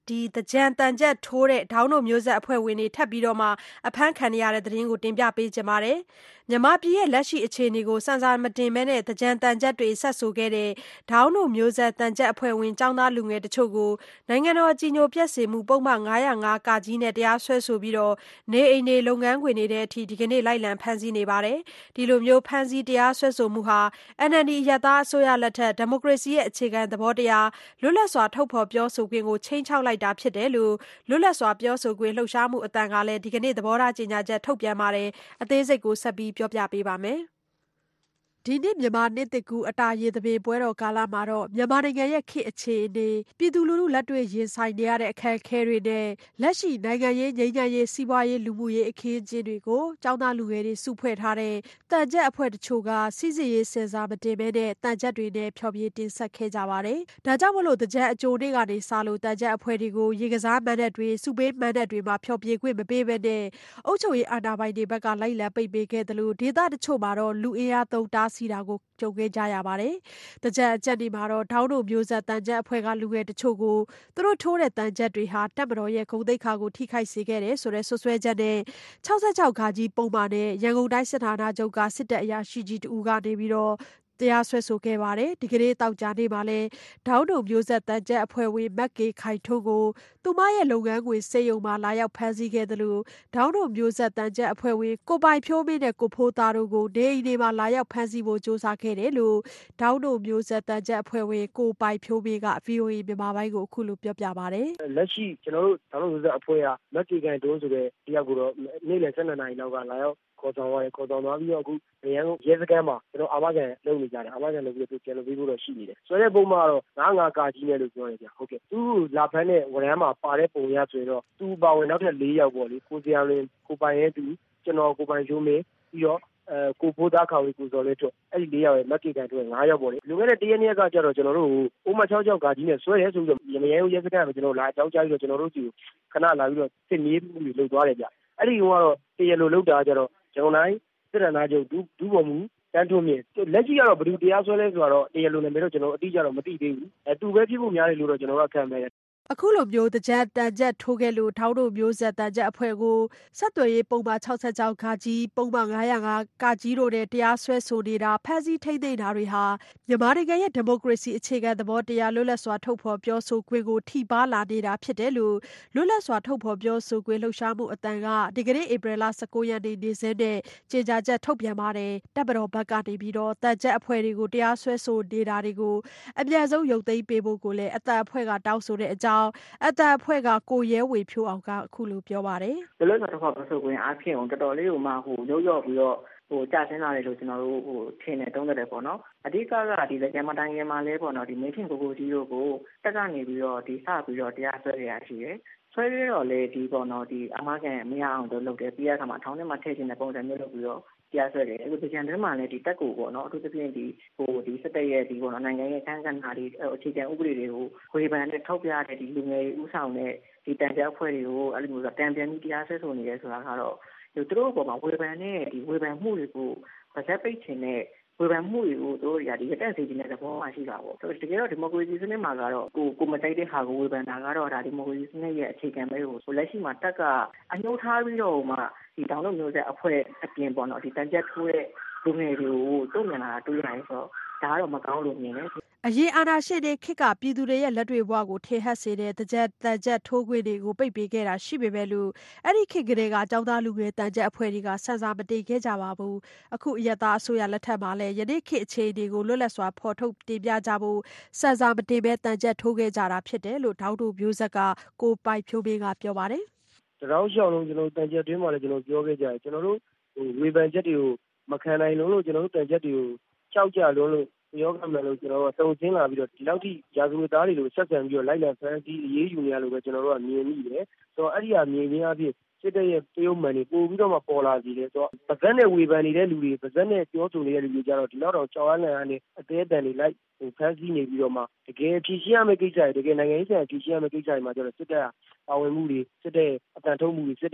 သကြံတန်ချက်ထိုးတဲ့ဒေါင်းတို့မျိုးဆက်အဖွဲ့ဝင်တွေထပ်ပြီးတော့မှအဖမ်းခံရတဲ့သတင်းကိုတင်ပြပေးချင်ပါတယ်။မြန်မာပြည်ရဲ့လက်ရှိအခြေအနေကိုစံစာမတင်မဲနဲ့သကြံတန်ချက်တွေဆက်ဆိုခဲ့တဲ့ဒေါင်းတို့မျိုးဆက်တန်ချက်အဖွဲ့ဝင်ចောင်းသားလူငယ်တချို့ကိုနိုင်ငံတော်အကြီးအကျယ်ပြည့်စုံမှုပုံမှန်905ကကြီးနဲ့တရားစွဲဆိုပြီးတော့နေအိမ်တွေလုပ်ငန်းခွင်တွေတဲ့အထိဒီကနေ့လိုက်လံဖမ်းဆီးနေပါတယ်။ဒီလိုမျိုးဖမ်းဆီးတရားစွဲဆိုမှုဟာ NLD အရပ်သားအစိုးရလက်ထက်ဒီမိုကရေစီရဲ့အခြေခံသဘောတရားလွတ်လပ်စွာထုတ်ဖော်ပြောဆိုခွင့်ကိုချိန်ချောက်လိုက်တာဖြစ်တယ်လို့လွတ်လပ်စွာပြောဆိုခွင့်လှုပ်ရှားမှုအတန်ကလည်းဒီကနေ့သဘောထားကြေညာချက်ထုတ်ပြန်ပါတယ်။အသေးစိတ်ကိုဆက်ပြီးပြောပြပေးပါမယ်။ဒီနှစ်မြန်မာနှစ်သစ်ကူးအတာရေသဘင်ပွဲတော်ကာလမှာတော့မြန်မာနိုင်ငံရဲ့ခေတ်အခြေအနေပြည်သူလူထုလက်တွေ့ရင်ဆိုင်နေရတဲ့အခက်အခဲတွေနဲ့လက်ရှိနိုင်ငံရေးငြိမ်းချမ်းရေးစီးပွားရေးလူမှုရေးအခင်းအကျင်းတွေကိုကျောင်းသားလူငယ်တွေစုဖွဲ့ထားတဲ့တန်ချက်အဖွဲ့တချို့ကစီစစ်ရေးစင်စာမတင်ဘဲနဲ့တန်ချက်တွေနဲ့ဖျော်ဖြေတင်ဆက်ခဲ့ကြပါတယ်။ဒါကြောင့်မလို့တကြက်အကြိုနေ့ကနေစလို့တန်ချက်အဖွဲ့တွေကိုရေကစားမှန်းတဲ့တွေစုပေးမှန်းတဲ့တွေမှာဖျော်ဖြေခွင့်မပေးဘဲနဲ့အုပ်ချုပ်ရေးအာဏာပိုင်တွေဘက်ကလိုက်လံပိတ်ပေးခဲ့တယ်လို့ဒေသတချို့မှာတော့လူအင်အားသုံးတားဆီးတာကိုကြုံခဲ့ကြရပါတယ်။တကြက်အကြက်ဒီမှာတော့ဒေါင်းတို့မျိုးဆက်တန်ချက်အဖွဲ့ကလူငယ်တချို့ကိုသူတို့ထိုးတဲ့တန်ချက်တွေဟာတပ်မတော်ရဲ့ဂုဏ်သိက္ခာကိုထိခိုက်စေခဲ့တယ်ဆိုတဲ့ဆွဆွဲချက်နဲ့66ခါကြီးပုံမှန်နဲ့ရန်ကုန်တိုင်းစစ်ဌာနချုပ်ကစစ်တပ်အရာရှိကြီးတဦးကနေပြီးတော့တရားစွဲဆိုခဲ့ပါတယ်။ဒီကနေ့တောက်ကြနေမှာလဲဒေါင်းတို့မျိုးဆက်တန်ချက်အဖွဲ့ဝင်မက်ကေခိုင်ထုံးကိုသူမရဲ့လုပ်ငန်းခွင်စေယုံမှာလာရောက်ဖမ်းဆီးခဲ့တယ်လို့ဒေါင်းတို့မျိုးဆက်တန်ချက်အဖွဲ့ဝင်ကိုပိုင်ဖြိုးမင်းနဲ့ကိုဖိုးသားတို့ကိုနေအိမ်တွေမှာလာရောက်ဖမ်းဆီးဖို့ကြိုးစားခဲ့တယ်လို့ဒေါင်းတို့မျိုးဆက်တန်ချက်အဖွဲ့ဝင်ကိုပိုင်ဖြိုးမင်းက VOA မြန်မာပိုင်းကိုအခုလိုပြောပြပါတယ်။လက်ရှိကျွန်တော်တို့ဒေါင်းတို့မျိုးဆက်အဖွဲ့ကမက်ကေခိုင်ထုံးဆိုတဲ့တယောက်ကိုတော့နေ့လယ်12နာရီလောက်ကလာရောက်ခေါ်ဆောင်သွားပြီးတော့အခုရန်ကုန်ရဲစခန်းမှာကျွန်တော်အာမခံလုပ်နေကြတယ်အာမခံလုပ်ပြီးတော့ပြန်လုပ်ပြီးတော့ရှိနေတယ်ဆိုတဲ့ပုံမှာတော့95ကာကြီးနဲ့လို့ပြောရတယ်ဗျဟုတ်ကဲ့သူလာဖမ်းတဲ့ဝရမ်းမှာပါတဲ့ပုံရဆိုတော့သူပါဝင်နောက်ထပ်4ယောက်ပေါ့လေကိုစရာလင်းကိုပိုင်ရဲသူကျွန်တော်ကိုပိုင်ချိုးမင်းပြီးတော့ကိုဖိုးသားခေါင်ကိုစော်လဲတော့အဲ့ဒီ4ယောက်ရဲ့မက်ကေကန်တို့9ယောက်ပေါ့လေလူငယ်တဲ့တရက်နေ့ကကြတော့ကျွန်တော်တို့ဥမ66ကာကြီးနဲ့ဆွဲရဲဆိုပြီးတော့ရမရဲရဲစခန်းမှာကျွန်တော်လာအကြောင်းကြားပြီးတော့ကျွန်တော်တို့စီခဏလာပြီးတော့စစ်မေးမှုတွေလုပ်သွားတယ်ဗျအဲ့ဒီကတော့တရလိုလောက်တာကြတော့ကျွန်တော်နိုင်စစ်တပ်နာချုပ်ဒူးပေါ်မူတန်းထွန်းမြင့်လက်ရှိကတော့ဘယ်သူတရားစွဲလဲဆိုတော့တရားလိုနာမည်တော့ကျွန်တော်အတိအကျတော့မသိသေးဘူးသူပဲဖြစ်ဖို့များတယ်လို့တော့ကျွန်တော်ကခံမယ်အခုလိုမျိုးတကြက်တန်ချက်ထိုးခဲ့လို့ထောင်းတို့မျိုးဆက်တန်ချက်အဖွဲ့ကိုဆက်သွယ်ရေးပုံမှန်66ခါကြီးပုံမှန်905ကကြီးတို့နဲ့တရားစွဲဆိုနေတာဖမ်းဆီးထိန်းသိမ်းတာတွေဟာမြန်မာနိုင်ငံရဲ့ဒီမိုကရေစီအခြေခံသဘောတရားလွတ်လပ်စွာထုတ်ဖော်ပြောဆိုခွင့်ကိုထိပါလာနေတာဖြစ်တယ်လို့လွတ်လပ်စွာထုတ်ဖော်ပြောဆိုခွင့်လှုပ်ရှားမှုအတန်ကဒီကနေ့ဧပြီလ19ရက်နေ့နေ့စွဲနဲ့ကြေညာချက်ထုတ်ပြန်ပါတယ်တပ်မတော်ဘက်ကနေပြီးတော့တန်ချက်အဖွဲ့တွေကိုတရားစွဲဆိုနေတာတွေကိုအပြည့်အစုံရုပ်သိမ်းပေးဖို့ကိုလည်းအတန်အဖွဲ့ကတောင်းဆိုတဲ့အကြောင်းအတအဖွဲ့ကကိုရဲဝေဖြိုးအောင်ကအခုလိုပြောပါတယ်။လွတ်လပ်စွာထုတ်ဖော်ပြောဆိုခွင့်အားဖြင့်တော်တော်လေးကိုမှရုပ်ရော့ပြီးတော့ကြာဆင်းလာတယ်လို့ကျွန်တော်တို့ထင်တယ်သုံးသပ်တယ်ပေါ့နော်။အဓိကကဒီလက်ကျန်မတိုင်းမှာလဲပေါ့နော်ဒီမင်းခင်ကိုကိုကြီးတို့ကိုတက်ကနေပြီးတော့ဒီစပြီးတော့တရားစွဲရရှိတယ်။ဆွဲရတော့လေဒီပေါ့နော်ဒီအမားကန်မရအောင်တို့လုပ်တယ်ပြီးရခါမှာထောင်းထဲမှာထည့်ခြင်းတဲ့ပုံစံမျိုးလုပ်ပြီးတော့တရားစွဲတယ်အခုဒီကြံထဲမှာလည်းဒီတက်ကိုပေါ့နော်အထူးသဖြင့်ဒီစစ်တပ်ရဲ့ဒီပေါ့နော်နိုင်ငံရဲ့ခန်းကဏ္ဍတွေအခြေခံဥပဒေတွေကိုဝေဖန်နဲ့ထောက်ပြတဲ့ဒီလူငယ်ဥဆောင်တဲ့ဒီတန်ကြားအဖွဲ့တွေကိုအဲ့လိုမျိုးတန်ပြန်ပြီးတရားစွဲဆိုနေရဲဆိုတာကတော့သူတို့ပေါ်မှာဝေဖန်တဲ့ဒီဝေဖန်မှုတွေကိုပါဇက်ပိတ်ခြင်းနဲ့ဝေဖန်မှုတွေကိုတို့ရဒီတက်စီခြင်းတဲ့သဘောမှရှိတာပေါ့ဆိုတော့တကယ်တော့ဒီမိုကရေစီစနစ်မှာကတော့ကိုမတိုက်တဲ့ဟာကိုဝေဖန်တာကတော့ဒါဒီမိုကရေစီစနစ်ရဲ့အခြေခံပဲကိုလက်ရှိမှာတက်ကအညှိုးထားပြီးတော့မှဒီတောင်လို့မျိုးဆက်အဖွဲ့အပြင်ပေါ့နော်ဒီတန်ချက်ထိုးတဲ့လူငယ်တွေကိုတုံ့ပြန်လာတွေ့ရတယ်ဆိုတော့ဒါကတော့မကောင်းလို့မြင်တယ်အရေးအာဏာရှင်တွေခေတ်ကပြည်သူတွေရဲ့လက်တွေ့ဘဝကိုထင်ဟပ်စေတဲ့တကြက်ထိုးခွင့်တွေကိုပိတ်ပေးခဲ့တာရှိပေမဲ့လို့အဲ့ဒီခေတ်ကလေးကကျောင်းသားလူငယ်တန်ကြက်အဖွဲ့တွေကစံစာမတင်ခဲ့ကြပါဘူးအခုအယက်သားအစိုးရလက်ထက်မှာလည်းယနေ့ခေတ်အခြေအနေကိုလွတ်လပ်စွာဖော်ထုတ်တင်ပြကြဖို့စံစာမတင်ပဲတန်ကြက်ထိုးခဲ့ကြတာဖြစ်တယ်လို့ဒေါက်တိုမျိုးဆက်ကကိုပိုက်ဖြိုးမင်းကပြောပါတယ်တောက်လျှောက်လုံးကျွန်တော်တန်ကြက်တွင်းမှာလည်းကျွန်တော်ပြောခဲ့ကြတယ်ကျွန်တော်တို့ဝေဖန်ချက်တွေကိုမခံနိုင်လို့ကျွန်တော်တို့တန်ကြက်တွေကိုကြောက်ကြလို့ယောဂမယ်လို့ကျွန်တော်တို့တုံစင်းလာပြီးတော့ဒီလောက်ထိရာဇဝတ်သားတွေလိုဆက်ဆံပြီးတော့လိုက်လံဖမ်းဆီးအရေးယူနေရလို့ပဲကျွန်တော်တို့ကမြင်မိတယ်ဆိုတော့အဲ့ဒီဟာမြင်ခြင်းအဖြစ်စစ်တပ်ရဲ့တရုတ်မှန်တွေပို့ပြီးတော့မှပေါ်လာစီတယ်ဆိုတော့ဗဇက်နဲ့ဝေဖန်နေတဲ့လူတွေဗဇက်နဲ့ပြောဆိုနေတဲ့လူတွေကြတော့ဒီလောက်တော့ကြောက်ရလန့်ရနဲ့အသေးအတန်တွေလိုက်ဖမ်းဆီးနေပြီးတော့မှတကယ်ဖြည့်ရှင်းရမယ့်ကိစ္စတွေတကယ်နိုင်ငံရေးဆိုင်ရာဖြည့်ရှင်းရမယ့်ကိစ္စတွေမှာကျတော့စစ်တပ်ပါဝင်မှုတွေစစ်တပ်အတန်ထုတ်မှုတွေစစ်တပ်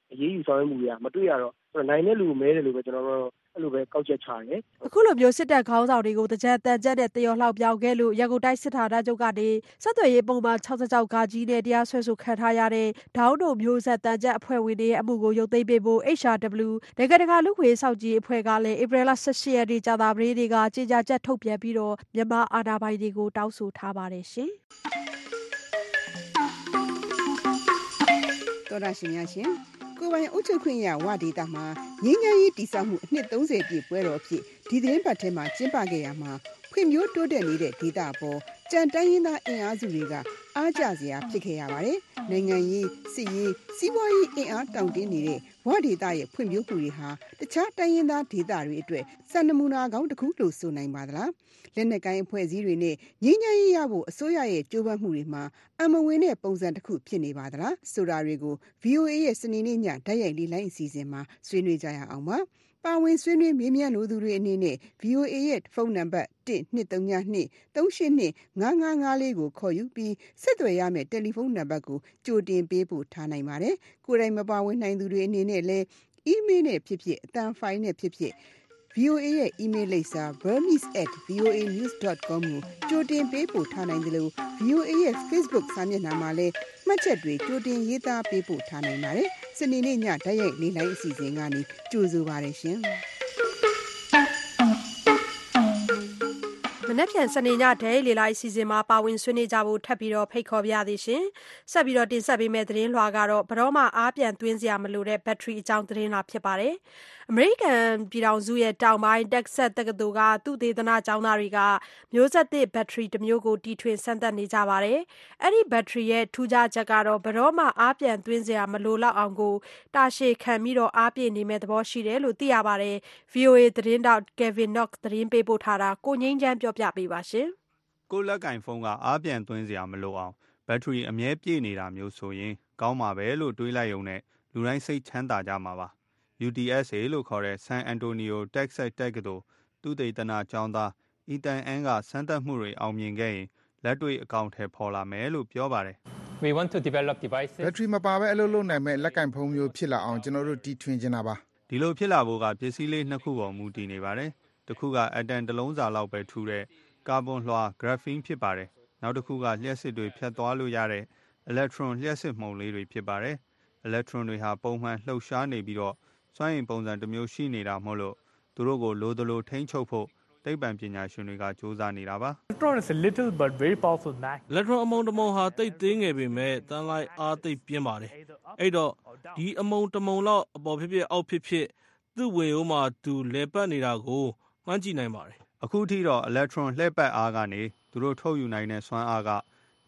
အရေးယူဆောင်ရွက်မှုတွေကမတွေ့ရတော့နိုင်တဲ့လူကိုမဲတယ်လို့ပဲကျွန်တော်တို့အဲ့လိုပဲကောက်ချက်ချတယ်အခုလိုမျိုးစစ်တပ်ခေါင်းဆောင်တွေကိုတကြံတန်ကြက်နဲ့တရော်လှောက်ပြောင်းခဲ့လို့ရန်ကုန်တိုင်းစစ်ဌာနချုပ်ကနေဆက်သွယ်ရေးပုံမှန်66ကာကြီးနဲ့တရားစွဲဆိုခံထားရတဲ့ဒေါင်းတို့မျိုးဆက်တန်ကြက်အဖွဲ့ဝင်တွေရဲ့အမှုကိုရုပ်သိမ်းပေးဖို့ HRW နိုင်ငံတကာလူ့ခွေစောင့်ကြည့်အဖွဲ့ကလည်းဧပြီလ18ရက်နေ့ကြာသပတေးနေ့ကကြေညာချက်ထုတ်ပြန်ပြီးတော့မြန်မာအာဏာပိုင်တွေကိုတောင်းဆိုထားပါတယ်ရှင်တော်ရရှိများရှင်ကိုပိုင်အုပ်ချုပ်ခွင့်ရဝဒေတာမှာငင်းငယ်ရေးတည်ဆောက်မှုအနှစ်30ပြည့်ပွဲတော်ဖြစ်ဒီသတင်းပတ်ထဲမှာကျင်းပခဲ့ရမှာဖွံ့ဖြိုးတိုးတက်နေတဲ့ဒေတာပေါ်ကြံတိုင်းရင်းသားအင်အားစုတွေကအားကျစရာဖြစ်ခဲ့ရပါတယ်။နိုင်ငံရေးစစ်ရေးစီးပွားရေးအင်အားတောင့်တင်းနေတဲ့ဝဒေတာရဲ့ဖွံ့ဖြိုးမှုတွေဟာတခြားတိုင်းရင်းသားဒေသတွေအတွက်စံနမူနာကောင်းတစ်ခုလို့ဆိုနိုင်ပါသလား။လက်နက်ကိုင်အဖွဲ့အစည်းတွေနဲ့ငြိမ်းချမ်းရေးရဖို့အစိုးရရဲ့ကြိုးပမ်းမှုတွေမှာအမဝင်တဲ့ပုံစံတစ်ခုဖြစ်နေပါသလားဆိုတာတွေကို VOA ရဲ့စနေနေ့ညဓာတ်ရိုက်လေးလိုင်းအစီအစဉ်မှာဆွေးနွေးကြရအောင်ပါ။ပါဝင်ဆွေးနွေးမေးမြန်းလိုသူတွေအနေနဲ့ VOA ရဲ့ဖုန်းနံပါတ်123235554ကိုခေါ်ယူပြီးဆက်သွယ်ရမယ့်တယ်လီဖုန်းနံပါတ်ကိုကြိုတင်ပေးပို့ထားနိုင်ပါတယ်။ကိုယ်တိုင်မပါဝင်နိုင်သူတွေအနေနဲ့လည်း email နဲ့ဖြစ်ဖြစ်အသံဖိုင်နဲ့ဖြစ်ဖြစ် VOA ရဲ့ email လိပ်စာ burmese@voanews.com ကိုကြိုတင်ပေးပို့ထားနိုင်တယ်လို့ VOA ရဲ့ Facebook စာမျက်နှာမှာလည်းမှတ်ချက်တွေကြိုတင်ရေးသားပေးပို့ထားနိုင်ပါတယ်။စနေနေ့ညဓာတ်ရိုက်လေးလိုင်းအစီအစဉ်ကနေကြိုဆိုပါရရှင်။မနေ့ပြန်စနေညဒဲလေလိုက်အစီအစဉ်မှာပါဝင်ဆွေးနွေးကြဖို့ထပ်ပြီးတော့ဖိတ်ခေါ်ပြရသည်ရှင်ဆက်ပြီးတော့တင်ဆက်ပေးမယ့်သတင်းလွှာကတော့ဘရောမအားပြန်သွင်းစရာမလိုတဲ့ဘက်ထရီအကြောင်းသတင်းလွှာဖြစ်ပါတယ်အမေရိကန်ပြည်ထောင်စုရဲ့တောင်ပိုင်းတက်ဆက်တက္ကသိုလ်ကသူတေသနကျောင်းသားတွေကမျိုးဆက်သစ်ဘက်ထရီတစ်မျိုးကိုတီထွင်စမ်းသပ်နေကြပါတယ်အဲ့ဒီဘက်ထရီရဲ့ထူးခြားချက်ကတော့ဘရောမအားပြန်သွင်းစရာမလိုတော့အောင်ကိုတာရှည်ခံပြီးတော့အားပြည့်နေမဲ့သဘောရှိတယ်လို့သိရပါတယ် VOA သတင်းတောက် Kevin Knox သတင်းပေးပို့ထားတာကိုငိမ့်ချမ်းပြောပြပေးပါရှင်ကိုလက်ကင်ဖုန်းကအားပြန်သွင်းစရာမလိုအောင်ဘက်ထရီအမြဲပြည့်နေတာမျိုးဆိုရင်ကောင်းမှာပဲလို့တွေးလိုက်ရုံနဲ့လူတိုင်းစိတ်ချမ်းသာကြမှာပါ UTSA လို့ခေါ်တဲ့ San Antonio Texas တက္ကသိုလ်သူတေသနကျောင်းသား Ethan N ကစမ်းသပ်မှုတွေအောင်မြင်ခဲ့ရင်လက်တွေ့အကောင့်ထဲပေါ်လာမယ်လို့ပြောပါတယ် We want to develop devices ဘက်ထရီမပါဘဲအလုပ်လုပ်နိုင်မဲ့လက်ကင်ဖုန်းမျိုးဖြစ်လာအောင်ကျွန်တော်တို့တီထွင်နေတာပါဒီလိုဖြစ်လာဖို့ကပစ္စည်းလေးနှစ်ခုပေါ်မူတည်နေပါတယ်တစ်ခုကအတန်တစ်လုံးစာလောက်ပဲထူတဲ့ကာဗွန်လွှာ graphene ဖြစ်ပါတယ်နောက်တစ်ခုကလျှက်စစ်တွေဖြတ်သွားလို့ရတဲ့ electron လျှက်စစ်မှုန်လေးတွေဖြစ်ပါတယ် electron တွေဟာပုံမှန်လှုပ်ရှားနေပြီးတော့စွမ်းအင်ပုံစံတစ်မျိုးရှိနေတာမို့လို့သူတို့ကိုလိုသလိုထိန်းချုပ်ဖို့သိပ္ပံပညာရှင်တွေကစူးစမ်းနေတာပါ Electron is a little but very powerful mag Electron အမုံတမုံဟာတိတ်သေးငယ်ပေမဲ့တန်လိုက်အားသိပ်ပြင်းပါတယ်အဲ့တော့ဒီအမုံတမုံလောက်အပေါ်ဖြစ်ဖြစ်အောက်ဖြစ်ဖြစ်သူ့ဝင်ရိုးမှာသူလဲပတ်နေတာကိုမှန်းကြည့်နိုင်ပါတယ်အခုထိတော့ electron လှည့်ပတ်အားကနေသူတို့ထုတ်ယူနိုင်တဲ့စွမ်းအားက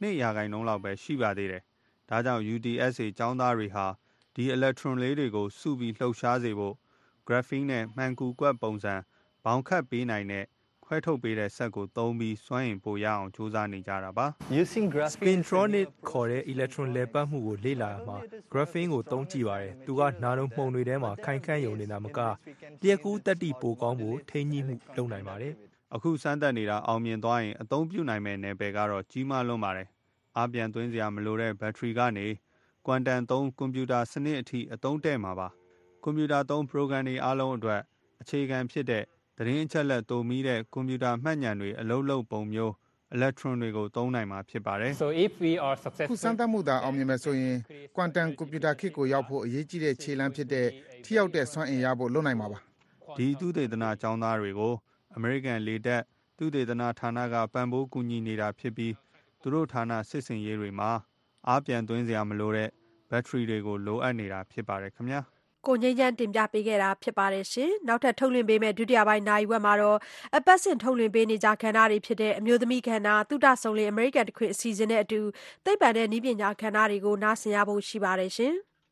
2% လောက်ပဲရှိပါသေးတယ်ဒါကြောင့် UTSA ကျောင်းသားတွေဟာဒီ electron လေးတွေကိုစုပြီးလှုပ်ရှားစေဖို့ graphene နဲ့မှန်ကူကွက်ပုံစံဘောင်ခတ်ပေးနိုင်တဲ့ခွဲထုတ်ပေးတဲ့စက်ကိုသုံးပြီးစွမ်းအင်ပိုရအောင်စူးစမ်းနေကြတာပါ Spintronic ခေါ်တဲ့ electron လဲပတ်မှုကိုလေ့လာမှာ graphene ကိုသုံးကြည့်ပါတယ်သူကနာနိုမှုန်တွေထဲမှာခိုင်ခန့်ယုံနေတာမကလျက်ကူးတက်တိပိုကောင်းဖို့ထိန်းကြီးမှုလုပ်နိုင်ပါတယ်အခုစမ်းသပ်နေတာအောင်မြင်သွားရင်အသုံးပြုနိုင်မယ့်နယ်ပယ်ကတော့ကြီးမားလွန်းပါတယ်အားပြန်သွင်းစရာမလိုတဲ့ဘက်ထရီကနေကွမ်တန်သုံးကွန်ပျူတာစနစ်အထိအသုံးတဲ့မှာပါကွန်ပျူတာသုံး program တွေအားလုံးအတွက်အခြေခံဖြစ်တဲ့သတင်းအချက်အလက်တိုမီတဲ့ကွန်ပျူတာမှတ်ဉာဏ်တွေအလုပ်လုပ်ပုံမျိုး electron တွေကိုသုံးနိုင်မှာဖြစ်ပါတယ် So if we are successful ခုစမ်းသပ်မှုသာအောင်မြင်မယ်ဆိုရင်ကွမ်တန်ကွန်ပျူတာခေတ်ကိုရောက်ဖို့အရေးကြီးတဲ့ခြေလှမ်းဖြစ်တဲ့ထိရောက်တဲ့စွမ်းအင်ရဖို့လုပ်နိုင်မှာပါဒီသူတေသနကျောင်းသားတွေကိုအမေရိကန်လေတပ်သူတေသနဌာနကပံ့ပိုးကူညီနေတာဖြစ်ပြီးသူတို့ဌာနစစ်စင်ရေးတွေမှာအားပြန်သွင်းစရာမလိုတဲ့ဘက်ထရီတွေကိုလိုအပ်နေတာဖြစ်ပါတယ်ခင်ဗျာကိုငိမ့်ချမ်းတင်ပြပေးခဲ့တာဖြစ်ပါတယ်ရှင်နောက်ထပ်ထုတ်လွှင့်ပေးမယ့်ဒုတိယပိုင်းနိုင်ဝက်မှာတော့အပတ်စဉ်ထုတ်လွှင့်ပေးနေကြခန္ဓာတွေဖြစ်တဲ့အမျိုးသမီးခန္ဓာသုတဆုံလင်အမေရိကန်တခွင်အစီအစဉ်နဲ့အတူသိပ္ပံနဲ့နည်းပညာခန္ဓာတွေကိုနားဆင်ရဖို့ရှိပါတယ်ရှင်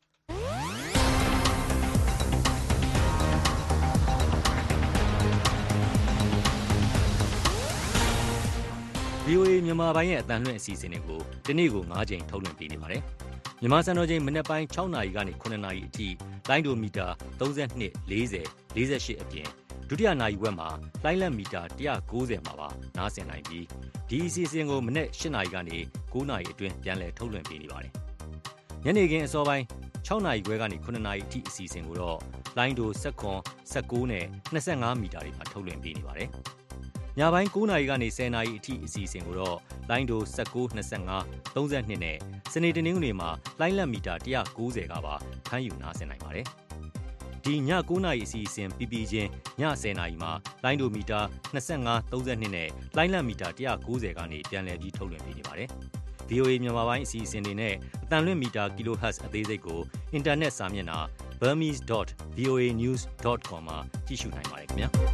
VOA မြန်မာပိုင်းရဲ့အတန်လွှင့်အစီအစဉ်တွေကိုဒီနေ့ကို9ချိန်ထုတ်လွှင့်ပေးနေပါတယ်။မြန်မာစံတော်ချိန်မနက်ပိုင်း6နာရီကနေ9နာရီအထိလိုင်းဒိုမီတာ32 40 48အပြင်ဒုတိယနာရီဝက်မှာလိုင်းလက်မီတာ190မှာပါနားဆင်နိုင်ပြီးဒီအစီအစဉ်ကိုမနက်8နာရီကနေ9နာရီအတွင်းပြန်လည်ထုတ်လွှင့်ပေးနေပါတယ်။ညနေခင်းအစောပိုင်း 6နာရီခွဲကနေ9နာရီအထိအစီအစဉ်ကိုတော့လိုင်းဒို19 19နဲ့25မီတာတွေမှာထုတ်လွှင့်ပေးနေပါတယ်။ညပိုင်း9နာရီကနေ10နာရီအထိအစီအစဉ်ကိုတော့လိုင်းဒို19 25 32နဲ့စနေတနင်္ဂနွေမှာလိုင်းလက်မီတာ190ကပါဖမ်းယူနားဆင်နိုင်ပါတယ်။ဒီည9နာရီအစီအစဉ်ပြီးပြီးချင်းည10နာရီမှာလိုင်းဒိုမီတာ25 32နဲ့လိုင်းလက်မီတာ190ကနေပြန်လည်ပြီးထုတ်လွှင့်ပေးနေပါတယ်။ VOA မြန်မာပိုင်းအစီအစဉ်တွေနဲ့အတန်လွင့်မီတာ kHz အသေးစိတ်ကိုအင်တာနက်စာမျက်နှာ burmese.voanews.com မှာကြည့်ရှုနိုင်ပါတယ်ခင်ဗျာ။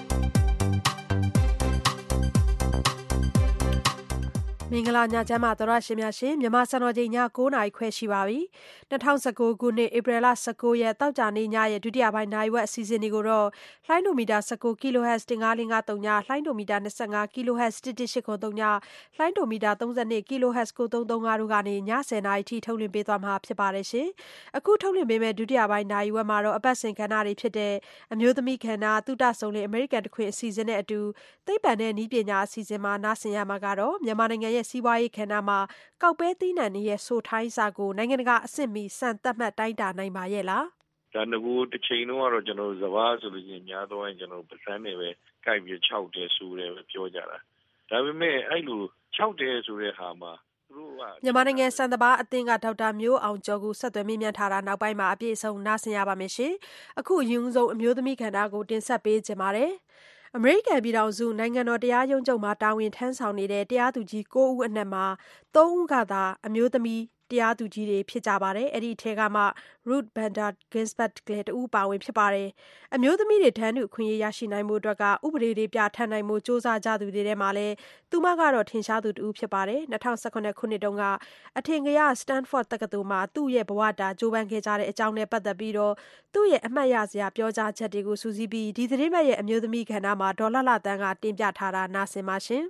မင်္ဂလာညချမ်းပါသောရရှင်များရှင်မြန်မာစံတော်ချိန်ည9:00နာရီခွဲရှိပါပြီ2019ခုနှစ်ဧပြီလ19ရက်တောက်ကြနေ့ညရဲ့ဒုတိယပိုင်းနိုင်ဝက်အစီအစဉ်တွေကိုတော့လှိုင်းဒိုမီတာ19 kHz 15553ညလှိုင်းဒိုမီတာ25 kHz 11883ညလှိုင်းဒိုမီတာ32 kHz 9335တို့ကနေည10:00နာရီထိထုတ်လွှင့်ပေးသွားမှာဖြစ်ပါတယ်ရှင်အခုထုတ်လွှင့်ပေးမယ့်ဒုတိယပိုင်းနိုင်ဝက်မှာတော့အပတ်စဉ်ခဏတွေဖြစ်တဲ့အမျိုးသမီးခန္ဓာသုတဆုံလင်အမေရိကန်တခွင်အစီအစဉ်နဲ့အတူသိပ္ပံနဲ့နည်းပညာအစီအစဉ်မှာနားဆင်ရမှာကတော့မြန်မာနိုင်ငံရဲ့စီးပွားရေးခန္ဓာမှာကောက်ပဲသီးနှံတွေရဲ့ဆိုထိုင်းစာကိုနိုင်ငံတကာအဆင့်မီစံသတ်မှတ်တိုင်းတာနိုင်ပါရဲ့လားဒါငကိုတစ်ချိန်လုံးကတော့ကျွန်တော်စဘာဆိုလို့ရှိရင်များသောအားကျွန်တော်ပစမ်းနေပဲကြိုက်ပြီး6တယ်ဆိုတယ်ပဲပြောကြတာဒါပေမဲ့အဲ့လို6တယ်ဆိုတဲ့ဟာမှာမြန်မာနိုင်ငံစံတဘာအသင်းကဒေါက်တာမျိုးအောင်ကျော်ကိုဆက်သွယ်မေးမြန်းထားတာနောက်ပိုင်းမှာအပြည့်အစုံနားဆင်ရပါမယ်ရှင်အခုအရင်ဆုံးအမျိုးသမီးခန္ဓာကိုတင်ဆက်ပေးခြင်းပါတယ်အမေရိကန်ပြည်ထောင်စုနိုင်ငံတော်တရားရုံးချုပ်မှာတာဝန်ထမ်းဆောင်နေတဲ့တရားသူကြီး9ဦးအနက်မှာ3ဦးကသာအမျိုးသမီးတရားသူကြီးတွေဖြစ်ကြပါတယ်အဲ့ဒီထဲကမှ Ruth Bader Ginsburg ကလည်းတူပါဝင်ဖြစ်ပါတယ်အမျိုးသမီးတွေတန်းတူအခွင့်အရေးရရှိနိုင်မှုအတွက်ကဥပဒေတွေပြဋ္ဌာန်းနိုင်မှုစ조사ကြသူတွေထဲမှာလည်းသူမကတော့ထင်ရှားသူတူဖြစ်ပါတယ်2018ခုနှစ်တုန်းကအထင်ကရ Stanford တက္ကသိုလ်မှာသူ့ရဲ့ဘဝတာကြိုးပမ်းခဲ့ကြတဲ့အကြောင်းနဲ့ပတ်သက်ပြီးတော့သူ့ရဲ့အမှတ်ရစရာပြောကြားချက်တွေကိုစူးစီးပြီးဒီသတင်းပတ်ရဲ့အမျိုးသမီးခန္ဓာမှာဒေါ်လာတန်းကတင်ပြထားတာနားဆင်ပါရှင်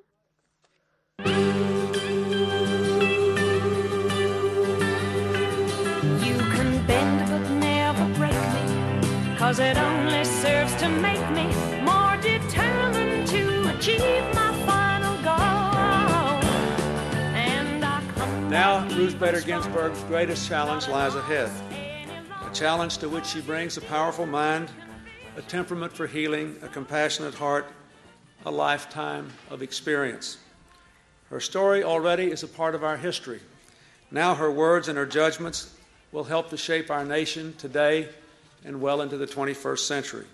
Cause it only serves to make me more determined to achieve my final goal. And I come now, Ruth Bader Ginsburg's greatest challenge lies ahead. A challenge to which she brings a powerful mind, a temperament for healing, a compassionate heart, a lifetime of experience. Her story already is a part of our history. Now her words and her judgments will help to shape our nation today and well into the 21st century.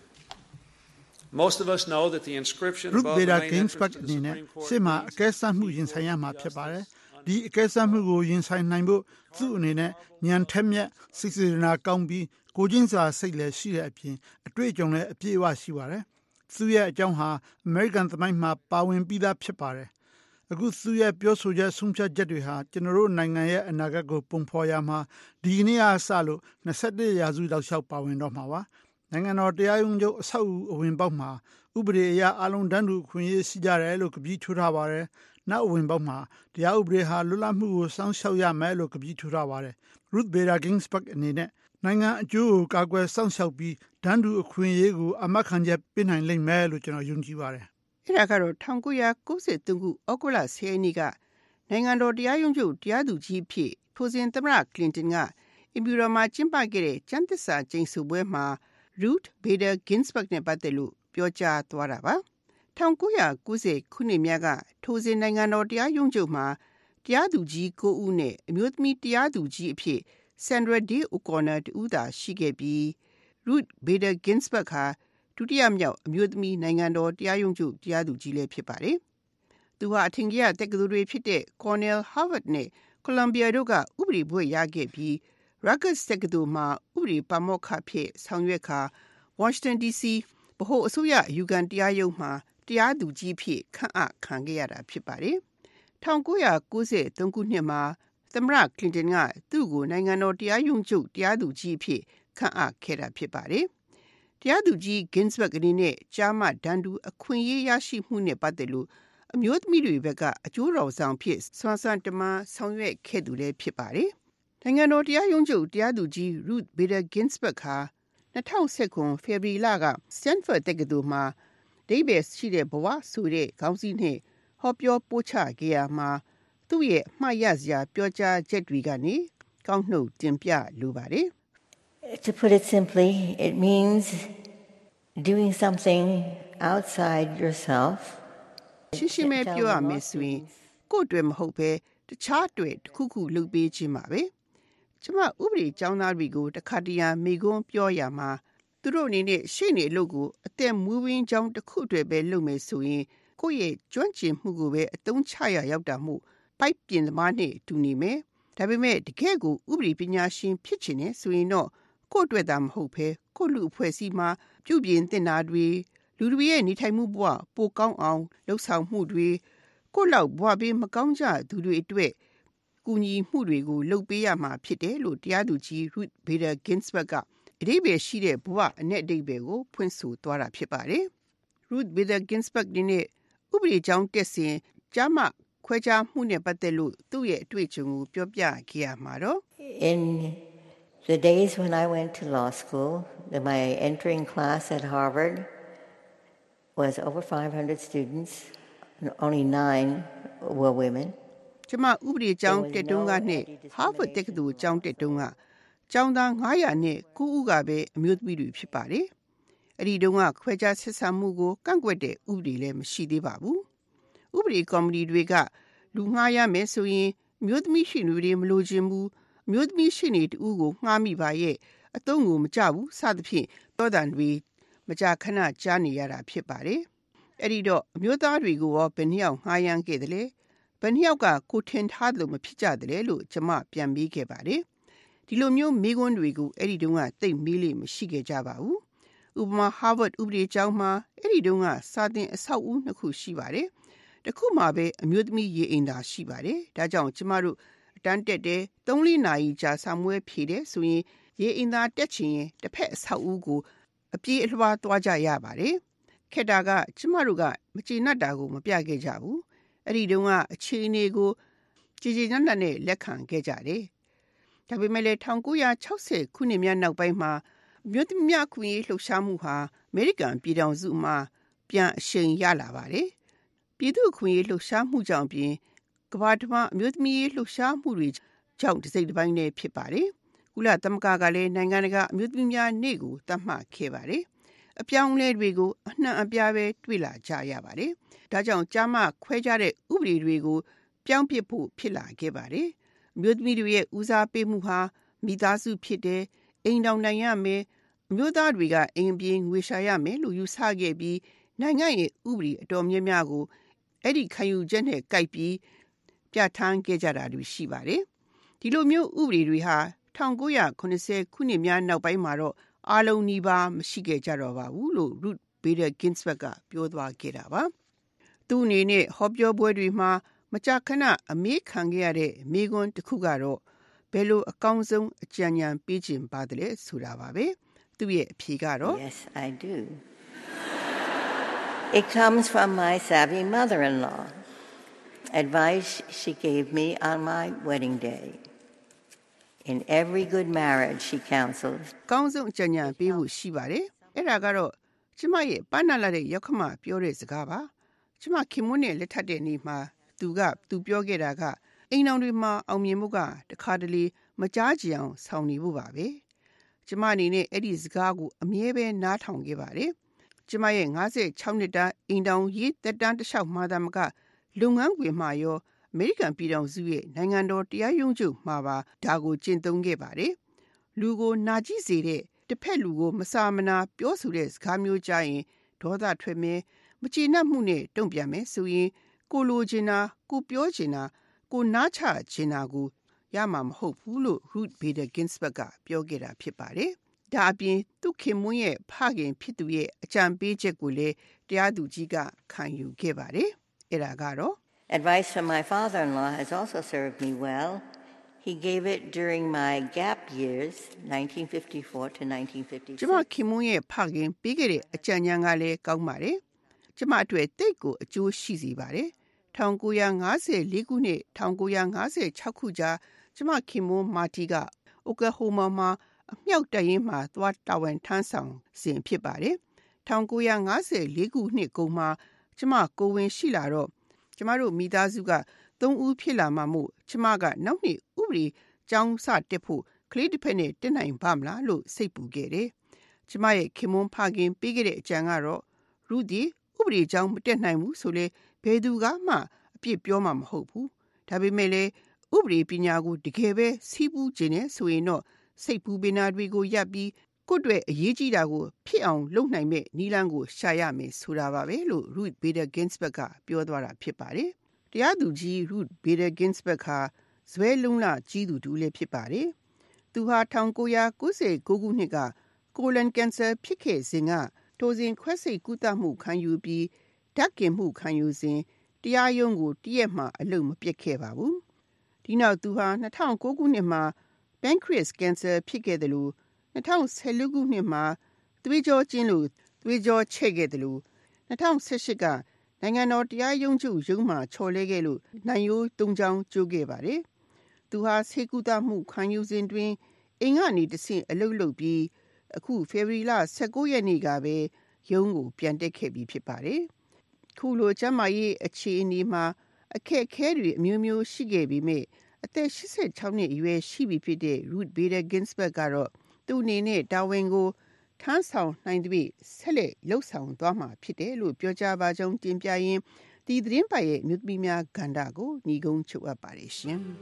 Most of us know that the inscription above the main entrance to the Supreme Court စစ်မှာအကဲဆတ်မှုရင်ဆိုင်ရမှာဖြစ်ပါတယ်။ဒီအကဲဆတ်မှုကိုရင်ဆိုင်နိုင်ဖို့သူ့အနေနဲ့ဉာဏ်ထက်မြက်စိတ်စေတနာကောင်းပြီးကိုချင်းစာစိတ်လည်းရှိတဲ့အပြင်အတွေ့အကြုံလည်းအပြည့်အဝရှိပါတယ်။သူ့ရဲ့အကြောင်းဟာအမေရိကန်သမိုင်းမှာပါဝင်ပြီးသားဖြစ်ပါတယ်။အခုသူ့ရဲ့ပြောဆိုချက်ဆုံးဖြတ်ချက်တွေဟာကျွန်တော်တို့နိုင်ငံရဲ့အနာဂတ်ကိုပုံဖော်ရမှာဒီနေ့အားစလို့21ရာစုလောက်လျှောက်ပါဝင်တော့မှာပါနိုင်ငံတော်တရားရုံးချုပ်အဆောက်အဦအဝင်ပေါက်မှာဥပဒေအရအလုံးတန်းတူခွင့်ရရှိကြတယ်လို့ကပီးထိုးထားပါတယ်နောက်အဝင်ပေါက်မှာတရားဥပဒေဟာလွတ်လပ်မှုကိုစောင့်ရှောက်ရမယ်လို့ကပီးထိုးထားပါတယ် Ruth Bader Ginsburg အနေနဲ့နိုင်ငံအကျိုးကိုကာကွယ်စောင့်ရှောက်ပြီးတန်းတူအခွင့်အရေးကိုအမှတ်ခံချက်ပေးနိုင်လိမ့်မယ်လို့ကျွန်တော်ယုံကြည်ပါတယ်အဲ့ဒါကတော့1993ခုဩဂုတ်လ10ရက်နေ့ကနိုင်ငံတော်တရားရုံးချုပ်တရားသူကြီးဖြစ်ထိုစဉ်သမ္မတကလင်တန်ကအင်ပီရောမှာကျင်းပခဲ့တဲ့ကျန်းသစ္စာကျိန်ဆိုပွဲမှာ Ruth Bader Ginsburg နဲ့ပတ်သက်လို့ပြောကြားသွားတာပါ1990ခုနှစ်မြတ်ကထိုစဉ်နိုင်ငံတော်တရားရုံးချုပ်မှာတရားသူကြီး9ဦးနဲ့အမျိုးသမီးတရားသူကြီးအဖြစ် Sandra Day O'Connor တူသာရှိခဲ့ပြီး Ruth Bader Ginsburg ဟာဒုတိယမြောက်အမျိုးသမီးနိုင်ငံတော်တရားရုံးချုပ်တရားသူကြီးလည်းဖြစ်ပါတယ်။သူဟာအထင်ကြီးတက္ကသိုလ်တွေဖြစ်တဲ့ Cornell, Harvard နဲ့ Columbia တို့ကဥပဒေဘွဲ့ရခဲ့ပြီး Rutgers တက္ကသိုလ်မှာဥပဒေပါမောက္ခဖြစ်ဆောင်ရွက်ခါ Washington DC ဗဟိုအစိုးရအယူခံတရားရုံးမှာတရားသူကြီးဖြစ်ခန့်အပ်ခံခဲ့ရတာဖြစ်ပါတယ်။1993ခုနှစ်မှာသမ္မတကလင်တန်ကသူ့ကိုနိုင်ငံတော်တရားရုံးချုပ်တရားသူကြီးဖြစ်ခန့်အပ်ခဲ့တာဖြစ်ပါတယ်။တရားသူကြီး Ginsburg အနေနဲ့ကြားမှဒဏ်တူအခွင့်အရေးရရှိမှုနဲ့ပတ်သက်လို့အမျိုးသမီးတွေဘက်ကအကျိုးတော်ဆောင်ဖြစ်စွမ်းစွမ်းတမန်ဆောင်ရွက်ခဲ့သူလည်းဖြစ်ပါတယ်။နိုင်ငံတော်တရားရုံးချုပ်တရားသူကြီး Ruth Bader Ginsburg ဟာ2019 ဖေဖော်ဝါရီလက Stanford တက္ကသိုလ်မှာဒိဗယ်ရှိတဲ့ဘဝဆိုတဲ့ခေါင်းစည်းနဲ့ဟောပြောပို့ချခဲ့ရမှာသူ့ရဲ့မှတ်ရစရာပြောကြားချက်တွေကနေကောက်နှုတ်တင်ပြလိုပါတယ် To put it simply, it means doing something outside yourself. ရှင်းရှင်းပဲပြောရမယ်ဆိုရင်ကိုယ့်အတွက်မဟုတ်ဘဲတခြားအတွက်တစ်ခုခုလုပ်ပေးခြင်းပါပဲကျမဥပဒေကျောင်းသားတွေကိုတခါတရံမိကွန်းပြောရမှာသူတို့အနေနဲ့ရှေ့နေအလုပ်ကိုအသက်မွေးဝင်းကြောင်းတစ်ခုအတွက်ပဲလုပ်မယ်ဆိုရင်ကိုယ့်ရဲ့ကျွမ်းကျင်မှုကိုပဲအသုံးချရရောက်တာမို့ပိုက်ပြင်သမားနဲ့တူနေမယ်ဒါပေမဲ့တကယ်ကိုဥပဒေပညာရှင်ဖြစ်ချင်တယ်ဆိုရင်တော့ကိုယ့်အတွက်သာမဟုတ်ဘဲကိုယ့်လူအဖွဲ့အစည်းမှာပြုပြင်သင့်တာတွေလူတွေရဲ့နေထိုင်မှုဘဝပိုကောင်းအောင်လှုပ်ဆောင်မှုတွေကိုယ့်လောက်ဘဝဘေးမကောင်းကြသူတွေအတွက်ကူညီမှုတွေကိုလုပ်ပေးရမှာဖြစ်တယ်လို့တရားသူကြီး Ruth Bader Ginsburg ကအဓိပ္ပာယ်ရှိတဲ့ဘဝအ내အဓိပ္ပာယ်ကိုဖွင့်ဆိုသွားတာဖြစ်ပါတယ်။ Ruth Bader Ginsburg နဲ့ဥပဒေကျောင်းတက်စဉ်ကျမခွဲခြားမှုနဲ့ပတ်သက်လို့သူ့ရဲ့အတွေ့အကြုံကိုပြောပြခဲ့ရမှာတော့ In the days when I went to law school, my entering class at Harvard was over 500 students, and only 9 were women. ကျမဥပဒေကျောင်းတက်တုန်းကနဲ့ Harvard တက္ကသိုလ်ကျောင်းတက်တုန်းကကျောင်းသား900နဲ့9ဦးကပဲအမျိုးသမီးတွေဖြစ်ပါတယ်။အဲ့ဒီတုန်းကခွဲခြားဆက်ဆံမှုကိုကန့်ကွက်တဲ့ဥပဒေလည်းမရှိသေးပါဘူး။ဥပဒေကော်မတီတွေကလူငှားရမယ်ဆိုရင်အမျိုးသမီးရှင်းတွေမလိုချင်ဘူးအမျိုးသမီးရှင်းတွေတူကိုငှားမိပါရဲ့အသုံးကိုမကြဘူးစသဖြင့်ပြောတာတွေမကြခဏကြားနေရတာဖြစ်ပါတယ်။အဲ့ဒီတော့အမျိုးသားတွေကိုရောဘယ်နှယောက်ငှားရမ်းခဲ့တယ်လဲဘယ်နှယောက်ကကိုထင်ထားလို့မဖြစ်ကြတယ်လို့ကျွန်မပြန်မေးခဲ့ပါတယ်။ဒီလိုမျိုးမေးခွန်းတွေကိုအဲ့ဒီတုန်းကသိမေးလို့မရှိခဲ့ကြပါဘူး။ဥပမာ Harvard ဥပဒေကျောင်းမှာအဲ့ဒီတုန်းကစာသင်အဆောက်အဦနှစ်ခုရှိပါတယ်။တစ်ခုမှာပဲအမျိုးသမီးရေအိမ်သာရှိပါတယ်။ဒါကြောင့်ကျမတို့အတန်းတက်တယ်3-4နာရီကြာစာမွေးဖြေတယ်ဆိုရင်ရေအိမ်သာတက်ချင်ရင်တစ်ဖက်အဆောက်အဦကိုအပြေးအလွှားသွားကြရပါတယ်။ခက်တာကကျမတို့ကမကျေနပ်တာကိုမပြခဲ့ကြဘူး။အဲ့ဒီတုန်းကအခြေအနေကိုကြည်ကြည်နက်နက်နဲ့လက်ခံခဲ့ကြတယ်။ဒါပေမဲ့လည်း1960ခုနှစ်များနောက်ပိုင်းမှာမြို့သမီးများခွင့်ရေးလှုပ်ရှားမှုဟာအမေရိကန်ပြည်ထောင်စုမှာပြန်အရှိန်ရလာပါတယ်။ပြည်သူ့ခွင့်ရေးလှုပ်ရှားမှုကြောင့်ပြင်ကမ္ဘာတစ်ဝန်းအမျိုးသမီးရေးလှုပ်ရှားမှုတွေကြောင့်တစ်စိတ်တစ်ပိုင်းနဲ့ဖြစ်ပါတယ်။ကုလသမဂ္ဂကလည်းနိုင်ငံတကာအမျိုးသမီးများနေ့ကိုသတ်မှတ်ခဲ့ပါတယ်။အပြောင်းအလဲတွေကိုအနှံ့အပြားပဲတွေ့လာကြရပါတယ်။ဒါကြောင့်ကျမခွဲခြားတဲ့ဥပဒေတွေကိုပြောင်းပစ်ဖို့ဖြစ်လာခဲ့ပါတယ်။အမျိုးသမီးတွေရဲ့ဦးစားပေးမှုဟာမိသားစုဖြစ်တဲ့အိမ်တောင်နိုင်ရမယ်အမျိုးသားတွေကအိမ်ပြေးငွေရှာရမယ်လို့ယူဆခဲ့ပြီးနိုင်ငံရဲ့ဥပဒေအတော်များများကိုအဲ့ဒီခံယူချက်နဲ့ကိုက်ပြီးပြဋ္ဌာန်းခဲ့ကြတာတွေရှိပါတယ်။ဒီလိုမျိုးဥပဒေတွေဟာ1980ခုနှစ်များနောက်ပိုင်းမှာတော့အားလုံးနီးပါးမရှိခဲ့ကြတော့ပါဘူးလို့ Ruth Bader Ginsburg ကပြောသွားခဲ့တာပါ။သူအနေနဲ့ဟောပြောပွဲတွေမှာမကြာခဏအမေးခံခဲ့ရတဲ့မိကွန်းတစ်ခုကတော့ဘယ်လိုအကောင်းဆုံးအကြံဉာဏ်ပေးခြင်းပါတယ်လဲဆိုတာပါပဲ။သူ့ရဲ့အဖြေကတော့ Yes, I do. It comes from my savvy mother-in-law. Advice she gave me on my wedding day. In every good marriage, she counseled. ကောင်းဆုံးအကြံဉာဏ်ပေးဖို့ရှိပါတယ်။အဲ့ဒါကတော့ကျမရဲ့ပန်းနာလာတဲ့ရောက်ခမပြောတဲ့စကားပါ။ကျမခင်မွန်းနဲ့လက်ထပ်တဲ့နေ့မှာသူပြောခဲ့တာကအိမ်တော်တွေမှာအောင်မြင်မှုကတခါတလေမကြားကြအောင်ဆောင်နေဖို့ပါပဲ။ကျမအနေနဲ့အဲ့ဒီစကားကိုအမြဲပဲနားထောင်ခဲ့ပါတယ်။ကျမရဲ့56နှစ်တာအိမ်တော်ရေးသက်တမ်းတစ်လျှောက်မှာသမကလုပ်ငန်းခွင်မှာရောအမေရိကန်ပြည်ထောင်စုရဲ့နိုင်ငံတော်တရားရုံးချုပ်မှာပါဒါကိုကျင့်သုံးခဲ့ပါတယ်။လူကိုနာကျည်းစေတဲ့တစ်ဖက်လူကိုမစာမနာပြောဆိုတဲ့စကားမျိုးကြားရင်ဒေါသထွက်မယ်မကျေနပ်မှုနဲ့တုံ့ပြန်မယ်ဆိုရင်ကိုလိုချင်တာကိုပြောချင်တာကိုနားချချင်တာကိုရမှာမဟုတ်ဘူးလို့ Ruth Bader Ginsburg ကပြောခဲ့တာဖြစ်ပါတယ်။ဒါအပြင်သူခင်မွန်းရဲ့ဖခင်ဖြစ်သူရဲ့အကြံပေးချက်ကိုလည်းတရားသူကြီးကခံယူခဲ့ပါတယ်။အဲ့ဒါကတော့ Advice from my father-in-law has also served me well. He gave it during my gap years, 1954 to 1956. ကျမခင်မွန်းရဲ့ဖခင်ပေးခဲ့တဲ့အကြံဉာဏ်ကလည်းကောင်းပါတယ်။ကျမအတွက်တိတ်ကိုအကျိုးရှိစေပါတယ်။1954ခုနှစ်1956ခုကြားကျမခင်မွန်းမာတီကအိုကလာဟိုမာမှာအမြောက်တပ်ရင်းမှာသွားတာဝန်ထမ်းဆောင်စဉ်ဖြစ်ပါတယ်။1954ခုနှစ်ကုန်မှာကျမကိုဝင်ရှိလာတော့ကျမတို့မိသားစုက3ဦးဖြစ်လာမှမို့ကျမကနောက်နှစ်ဥပဒေကျောင်းစတက်ဖို့ကလေးတစ်ဖက်နဲ့တက်နိုင်ပါမလားလို့စိတ်ပူခဲ့တယ်။ကျမရဲ့ခင်မွန်းဖခင်ပေးခဲ့တဲ့အကြံကတော့ရုဒီဥပဒေကျောင်းမတက်နိုင်ဘူးဆိုလေဘယ်သူကမှအပြစ်ပြောမှာမဟုတ်ဘူး။ဒါပေမဲ့လည်းဥပဒေပညာကိုတကယ်ပဲစီးပူးခြင်းနဲ့ဆိုရင်တော့စိတ်ပူပင်နာတွေကိုရပ်ပြီးကိုယ့်အတွက်အရေးကြီးတာကိုဖြစ်အောင်လုပ်နိုင်မဲ့နည်းလမ်းကိုရှာရမယ်ဆိုတာပါပဲလို့ Ruth Bader Ginsburg ကပြောသွားတာဖြစ်ပါတယ်။တရားသူကြီး Ruth Bader Ginsburg ဟာဇွဲလုံးလကြီးသူတူလည်းဖြစ်ပါတယ်။သူဟာ1999ခုနှစ်ကကိုလန်ကင်ဆာဖြစ်ခဲ့စဉ်ကတိုးစဉ်ခွဲစိတ်ကုသမှုခံယူပြီးဓာတ်ကင်မှုခံယူစဉ်တရားရုံးကိုတရက်မှအလုပ်မပြတ်ခဲ့ပါဘူး။ဒီနောက်သူဟာ2009ခုနှစ်မှာ pancreas cancer ဖြစ်ခဲ့တယ်လို့2014ခုနှစ်မှာသွေးကြောကျဉ်လို့သွေးကြောချဲ့ခဲ့တယ်လို့2018ကနိုင်ငံတော်တရားရုံးချုပ်ရုံးမှာချော်လဲခဲ့လို့နိုင်ရိုး၃ချောင်းကျိုးခဲ့ပါတယ်။သူဟာဆေးကုသမှုခံယူစဉ်တွင်အိမ်ကနေတဆင့်အလုပ်လုပ်ပြီးအခုဖေဖော်ဝါရီလ19ရက်နေ့ကပဲရုံးကိုပြန်တက်ခဲ့ပြီးဖြစ်ပါတယ်။ခုလိုကျန်းမာရေးအခြေအနေမှာအခက်အခဲတွေအမျိုးမျိုးရှိခဲ့ပြီးမြဲအသက်86နှစ်အရွယ်ရှိပြီဖြစ်တဲ့ Ruth Bader Ginsburg ကတော့သူ့အနေနဲ့တာဝန်ကိုထမ်းဆောင်နိုင်သည့်ဆက်လက်လှုပ်ဆောင်သွားမှာဖြစ်တယ်လို့ပြောကြားပါကြောင်းတင်ပြရင်းဒီသတင်းပတ်ရဲ့မြို့သမီးများကဏ္ဍကိုညီကုန်းချုပ်အပ်ပါတယ်ရှင်။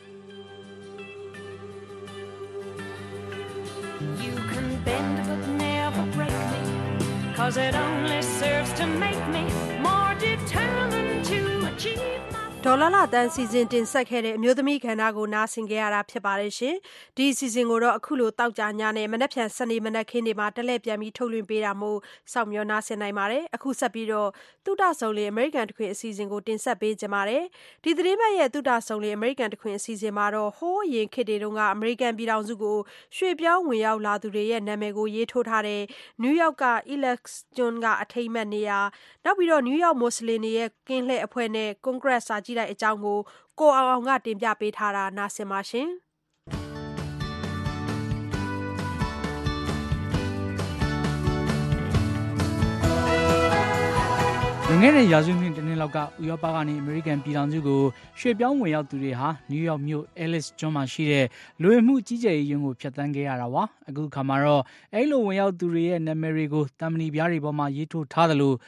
You can bend but never break me, 'cause it only serves to make me more determined to achieve my ဒေါ်လာလာတန်းစီစဉ်တင်ဆက်ခဲ့တဲ့အမျိုးသမီးခန္ဓာကိုနားဆင်ခဲ့ရတာဖြစ်ပါတယ်ရှင်။ဒီစီစဉ်ကိုတော့အခုလိုတောက်ကြညနဲ့မနက်ဖြန်စနေမနက်ခင်းတွေမှာတက်လက်ပြန်ပြီးထုတ်လွှင့်ပေးတာမို့စောင့်မျှော်နားဆင်နိုင်ပါတယ်။အခုဆက်ပြီးတော့တုဒ္ဒဆုံလေအမေရိကန်တခွင်အစီအစဉ်ကိုတင်ဆက်ပေးကြပါမယ်။ဒီသတင်းပတ်ရဲ့တုဒ္ဒဆုံလေအမေရိကန်တခွင်အစီအစဉ်မှာတော့ဟိုးအရင်ခေတ်တွေတုန်းကအမေရိကန်ပြည်ထောင်စုကိုရွှေ့ပြောင်းဝင်ရောက်လာသူတွေရဲ့နာမည်ကိုရေးထိုးထားတဲ့နယူးယောက်က Alex Jones ကအထိမ်းအမှတ်နေရာနောက်ပြီးတော့နယူးယောက်မွတ်စလင်တွေရဲ့ကင်းလှည့်အဖွဲ့နဲ့ကွန်ဂရက်စာကြည့်တဲ့အကြောင်းကိုအောင်ကတင်ပြပေးထားတာနားဆင်ပါရှင်။လွန်ခဲ့တဲ့ရာစုနှစ်တစ်နှစ်လောက်ကဥရောပကနေအမေရိကန်ပြည်ထောင်စုကိုရွှေ့ပြောင်းဝင်ရောက်သူတွေဟာနယူးယောက်မြို့ Ellis ကျွန်းမှာရှိတဲ့လူဝင်မှုကြီးကြပ်ရေးရုံးကိုဖျက်ဆီးခဲ့ရတာပါအခုခါမှာတော့အဲ့လိုဝင်ရောက်သူတွေရဲ့နာမည်တွေကိုတမန်ပြားတွေပေါ်မှာရေးထိုးထားတယ်လို့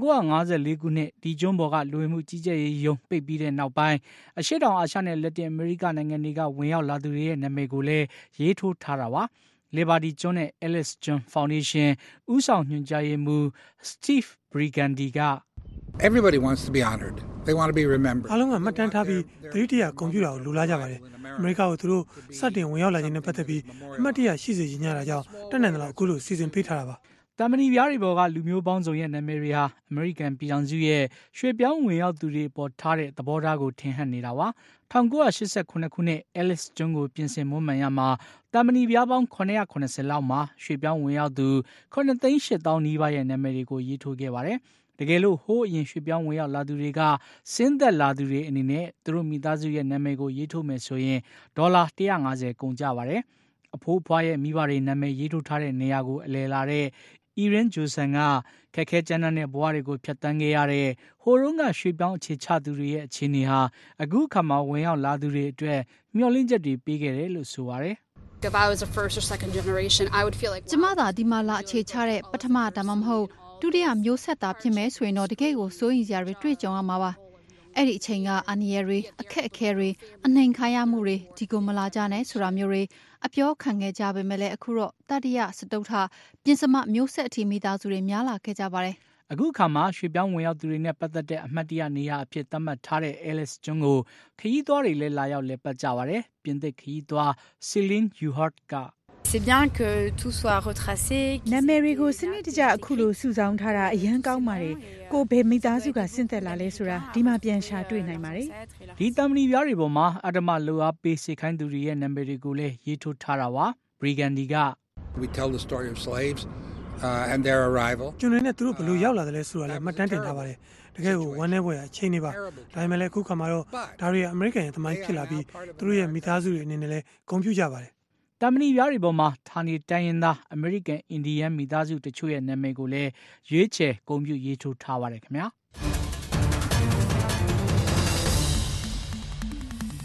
1954ခုနှစ်ဒီကျွန်းပေါ်ကလူဝင်မှုကြီးကြပ်ရေးရုံးပိတ်ပြီးတဲ့နောက်ပိုင်းအရှေ့တောင်အာရှနဲ့လက်တင်အမေရိကနိုင်ငံတွေကဝင်ရောက်လာသူတွေရဲ့နာမည်ကိုလည်းရေးထိုးထားတာပါLiberty John နဲ့ Ellis John Foundation ဦးဆောင်ညွှန်ကြားရေးမှူး Steve Brigandy က Everybody wants to be honored. They want to be remembered. အားလုံးကမှတ်တမ်းထားပြီးသတိတရကွန်ပျူတာကိုလိုလားကြပါတယ်။အမေရိကကိုသူတို့စတင်ဝင်ရောက်လာခြင်းနဲ့ပတ်သက်ပြီးအမှတ်တရရှိစေချင်ကြတာကြောင့်တက်နိုင်တယ်လို့အခုလိုစီစဉ်ပေးထားတာပါ။တမန်ပြားတွေပေါ်ကလူမျိုးပေါင်းစုံရဲ့နာမည်တွေဟာအမေရိကန်ပြည်ထောင်စုရဲ့ရွှေ့ပြောင်းဝင်ရောက်သူတွေပေါ်ထားတဲ့သဘောထားကိုထင်ဟပ်နေတာပါ1989ခုနှစ် Ellis John ကိုပြင်ဆင်မွမ်းမံရမှာတမန်ပြားပေါင်း980လောက်မှာရွှေ့ပြောင်းဝင်ရောက်သူ9,800,000နီးပါးရဲ့နာမည်တွေကိုရေးထိုးခဲ့ပါတယ်တကယ်လို့ဟိုးအရင်ရွှေ့ပြောင်းဝင်ရောက်လာသူတွေကစင်းသက်လာသူတွေအနေနဲ့သူတို့မိသားစုရဲ့နာမည်ကိုရေးထိုးမယ်ဆိုရင်ဒေါ်လာ150ကုန်ကြပါတယ်အဖိုးဖွားရဲ့မိဘတွေနာမည်ရေးထိုးထားတဲ့နေရာကိုအလည်လာတဲ့ Erin Johnson ကခက်ခဲကြမ်းတမ်းတဲ့ဘဝတွေကိုဖြတ်သန်းခဲ့ရတဲ့ဟိုတုန်းကရွှေ့ပြောင်းအခြေချသူတွေရဲ့အခြေအနေဟာအခုခါမှဝင်ရောက်လာသူတွေအတွက်မျှော်လင့်ချက်တွေပေးခဲ့တယ်လို့ဆိုပါတယ် If I was a first or second generation, I would feel like ကျမသာဒီမှာလာအခြေချတဲ့ပထမဒါမှမဟုတ်ဒုတိယမျိုးဆက်သားဖြစ်မယ်ဆိုရင်တော့တကယ်ကိုစိုးရိမ်စရာတွေတွေ့ကြုံရမှာပါအဲ့ဒီအချိန်ကအန္တရာယ်တွေအခက်အခဲတွေအနှိမ်ခံရမှုတွေဒီကိုမလာကြနဲ့ဆိုတာမျိုးတွေအပြောခံခဲ့ကြပေမဲ့လည်းအခုတော့တတိယစတုထပြင်စမမျိုးဆက်အထိမိသားစုတွေများလာခဲ့ကြပါတယ်အခုခါမှာရွှေ့ပြောင်းဝင်ရောက်သူတွေနဲ့ပတ်သက်တဲ့အမှတ်တရနေရာအဖြစ်သတ်မှတ်ထားတဲ့ Ellis John ကိုခရီးသွားတွေလည်းလာရောက်လည်ပတ်ကြပါတယ်ပြင်သစ်ခရီးသွား Celine Uhart က C'est bien que tout soit retracé. နာမည်တွေကိုစနစ်တကျအခုလိုစုဆောင်းထားတာအရန်ကောင်းပါတယ်။ကိုဘယ်မိသားစုကဆင့်သက်လာလဲဆိုတာဒီမှာပြန်ရှာတွေ့နိုင်ပါတယ်။ဒီတမန်ပြားတွေပေါ်မှာအတ္တမလိုအားပေးစေခိုင်းသူတွေရဲ့နာမည်တွေကိုလည်းရေးထိုးထားတာပါ။ Brigandy က We tell the story of slaves and their arrival. ကျွန်တော်နဲ့သူတို့ဘယ်လိုရောက်လာတယ်လဲဆိုတာလည်းမှတ်တမ်းတင်ထားပါတယ်။တကယ်ကိုဝမ်းနည်းဖွယ်အချိန်တွေပါ။ဒါပေမဲ့လည်းအခုခါမှာတော့ဒါတွေကအမေရိကန်ရဲ့သမိုင်းဖြစ်လာပြီးသူတို့ရဲ့မိသားစုတွေအနေနဲ့လည်းဂုဏ်ပြုကြပါတယ်တမန်ပြားတွေပေါ်မှာဌာနေတိုင်းရင်းသားအမေရိကန်အင်ဒီယန်မိသားစုတချို့ရဲ့နာမည်ကိုလည်းရွေးချယ်ဂုဏ်ပြုရေးထိုးထားပါတယ်ခင်ဗျာ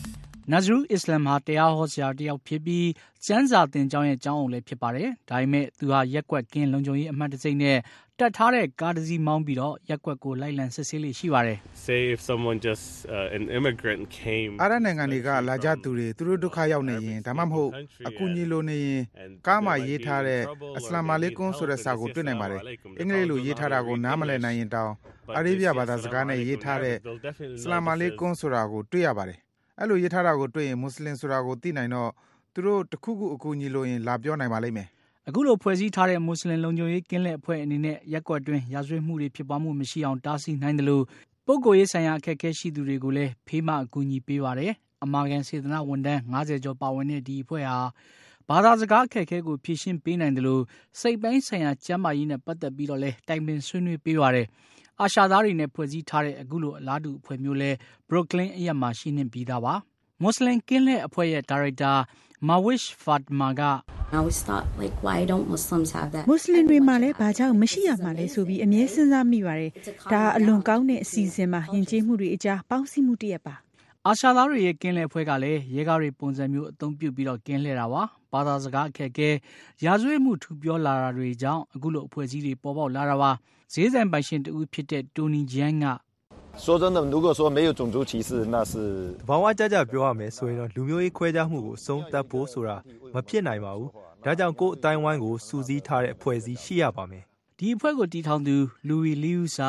Nazrul Islam ဟာတရားဟောဆရာတစ်ယောက်ဖြစ်ပြီးကျမ်းစာသင်ကျောင်းရဲ့ကျောင်းအုပ်လည်းဖြစ်ပါတယ်။ဒါပေမဲ့သူဟာရက်ကွက်ကင်းလုံခြုံရေးအမှတ်တံဆိပ်နဲ့တက်ထားတဲ့ကားတစ်စီးမောင်းပြီးတော့ရက်ကွက်ကိုလိုက်လံစစ်ဆေးလေးရှိပါတယ်။ Say if someone just an immigrant came အားရနိုင်ငံတွေကလာကြသူတွေသူတို့ဒုက္ခရောက်နေရင်ဒါမှမဟုတ်အကူအညီလိုနေရင်ကားမှာရေးထားတဲ့အစ္စလာမ်မာလိကွန်ဆိုတဲ့စာကိုတွေ့နိုင်ပါတယ်။အင်္ဂလိပ်လိုရေးထားတာကိုနားမလည်နိုင်ရင်တောင်အာရေဗျဘာသာစကားနဲ့ရေးထားတဲ့အစ္စလာမ်မာလိကွန်ဆိုတာကိုတွေ့ရပါတယ်။အဲ့လိုရေးထားတာကိုတွေ့ရင်မွတ်စလင်ဆိုတာကိုသိနိုင်တော့သူတို့တခုခုအကူအညီလိုရင်လာပြောနိုင်ပါလိမ့်မယ်။အခုလိုဖွဲ့စည်းထားတဲ့မွတ်စလင်လုံခြုံရေးကင်းလက်အဖွဲ့အနေနဲ့ရက်ကွက်တွင်ရာဇဝတ်မှုတွေဖြစ်ပွားမှုမရှိအောင်တားဆီးနိုင်တယ်လို့ပုဂ္ဂိုလ်ရေးဆိုင်ရာအခက်အခဲရှိသူတွေကိုလည်းဖေးမအကူအညီပေးပါတယ်။အမာခံစေတနာဝန်ထမ်း90ကျော်ပါဝင်တဲ့ဒီအဖွဲ့ဟာဘာသာစကားအခက်အခဲကိုဖြေရှင်းပေးနိုင်တယ်လို့စိတ်ပိုင်းဆိုင်ရာကျန်းမာရေးနဲ့ပတ်သက်ပြီးတော့လည်းတိုင်ပင်ဆွေးနွေးပေးပါတယ်။အာရှသားတွေနဲ့ဖွဲ့စည်းထားတဲ့အခုလိုအလားတူအဖွဲ့မျိုးလဲ Brooklyn အရပ်မှာရှိနေပြီးသားပါ။မွတ်စလင်ကင်းလက်အဖွဲ့ရဲ့ဒါရိုက်တာMawish Fatma က I always thought like why don't Muslims have that မွတ်စလင်တွေမှာလည်းဘာကြောင့်မရှိရမှာလဲဆိုပြီးအမြဲစဉ်းစားမိပါတယ်ဒါအလွန်ကောင်းတဲ့အစီအစဉ်မှာယဉ်ကျေးမှုတွေအကြားပေါင်းစည်းမှုတစ်ရပ်ပါအာရှသားတွေရဲ့ကင်းလဲအဖွဲ့ကလည်းရဲကားတွေပုံစံမျိုးအသုံးပြုပြီးတော့ကင်းလဲတာပါဘာသာစကားအခက်အခဲရာဇဝတ်မှုထူပြောလာတာတွေကြောင့်အခုလိုအဖွဲ့အစည်းတွေပေါ်ပေါက်လာတာပါဈေးဆိုင်ပိုင်ရှင်တူဖြစ်တဲ့တိုနီဂျန်က说真的，如果说没有种族歧视，那是ဘာဝကြကြပြောရမယ်ဆိုရင်တော့လူမျိုးရေးခွဲခြားမှုကိုအဆုံးသတ်ဖို့ဆိုတာမဖြစ်နိုင်ပါဘူး။ဒါကြောင့်ကိုယ်အတိုင်းဝိုင်းကိုစူးစီးထားတဲ့အဖွဲ့အစည်းရှိရပါမယ်။ဒီအဖွဲ့ကိုတည်ထောင်သူလူဝီလီယူစာ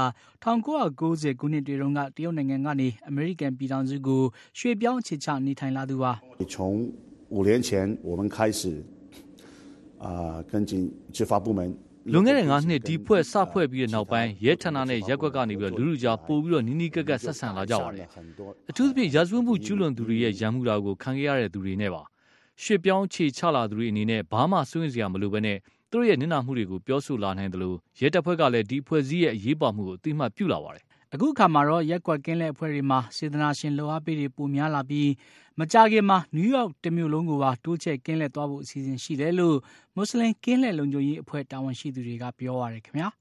1990ခုနှစ်တွေတုန်းကတရုတ်နိုင်ငံကနေအမေရိကန်ပြည်ထောင်စုကိုရွှေ့ပြောင်းအခြေချနေထိုင်လာသူပါ။从5年前我们开始跟进执法部门လွန်ခဲ့တဲ့9နှစ်ဒီဖွဲ့စဖွဲ့ပြီးတဲ့နောက်ပိုင်းရဲဌာနနဲ့ရက်ကွက်ကနေပြီးတော့လူလူကြားပို့ပြီးတော့နီးနီးကက်ကက်ဆက်ဆံလာကြပါတယ်။အထူးသဖြင့်ရာဇဝတ်မှုကျူးလွန်သူတွေရဲ့ရန်မှုတာကိုခံခဲ့ရတဲ့သူတွေနဲ့ပါရွှေ့ပြောင်းခြေချလာသူတွေအနေနဲ့ဘာမှစိုးရိမ်စရာမလိုဘဲနဲ့သူတို့ရဲ့နစ်နာမှုတွေကိုပြောဆိုလာနိုင်တယ်လို့ရဲတပ်ဖွဲ့ကလည်းဒီဖွဲ့စည်းရဲ့အရေးပါမှုကိုအသိအမှတ်ပြုလာပါတယ်။အခုအခါမှာတော့ရက်ကွက်ကင်းလက်အဖွဲ့တွေမှာစေတနာရှင်လှူအားပေးတွေပိုများလာပြီးမကြာခင်မှာနယူးယောက်တမြို့လုံးကိုပါတိုးချဲ့ကင်းလက်သွားဖို့အစီအစဉ်ရှိတယ်လို့မွတ်စလင်ကင်းလက်လုံခြုံရေးအဖွဲ့တာဝန်ရှိသူတွေကပြောရတယ်ခင်ဗျာ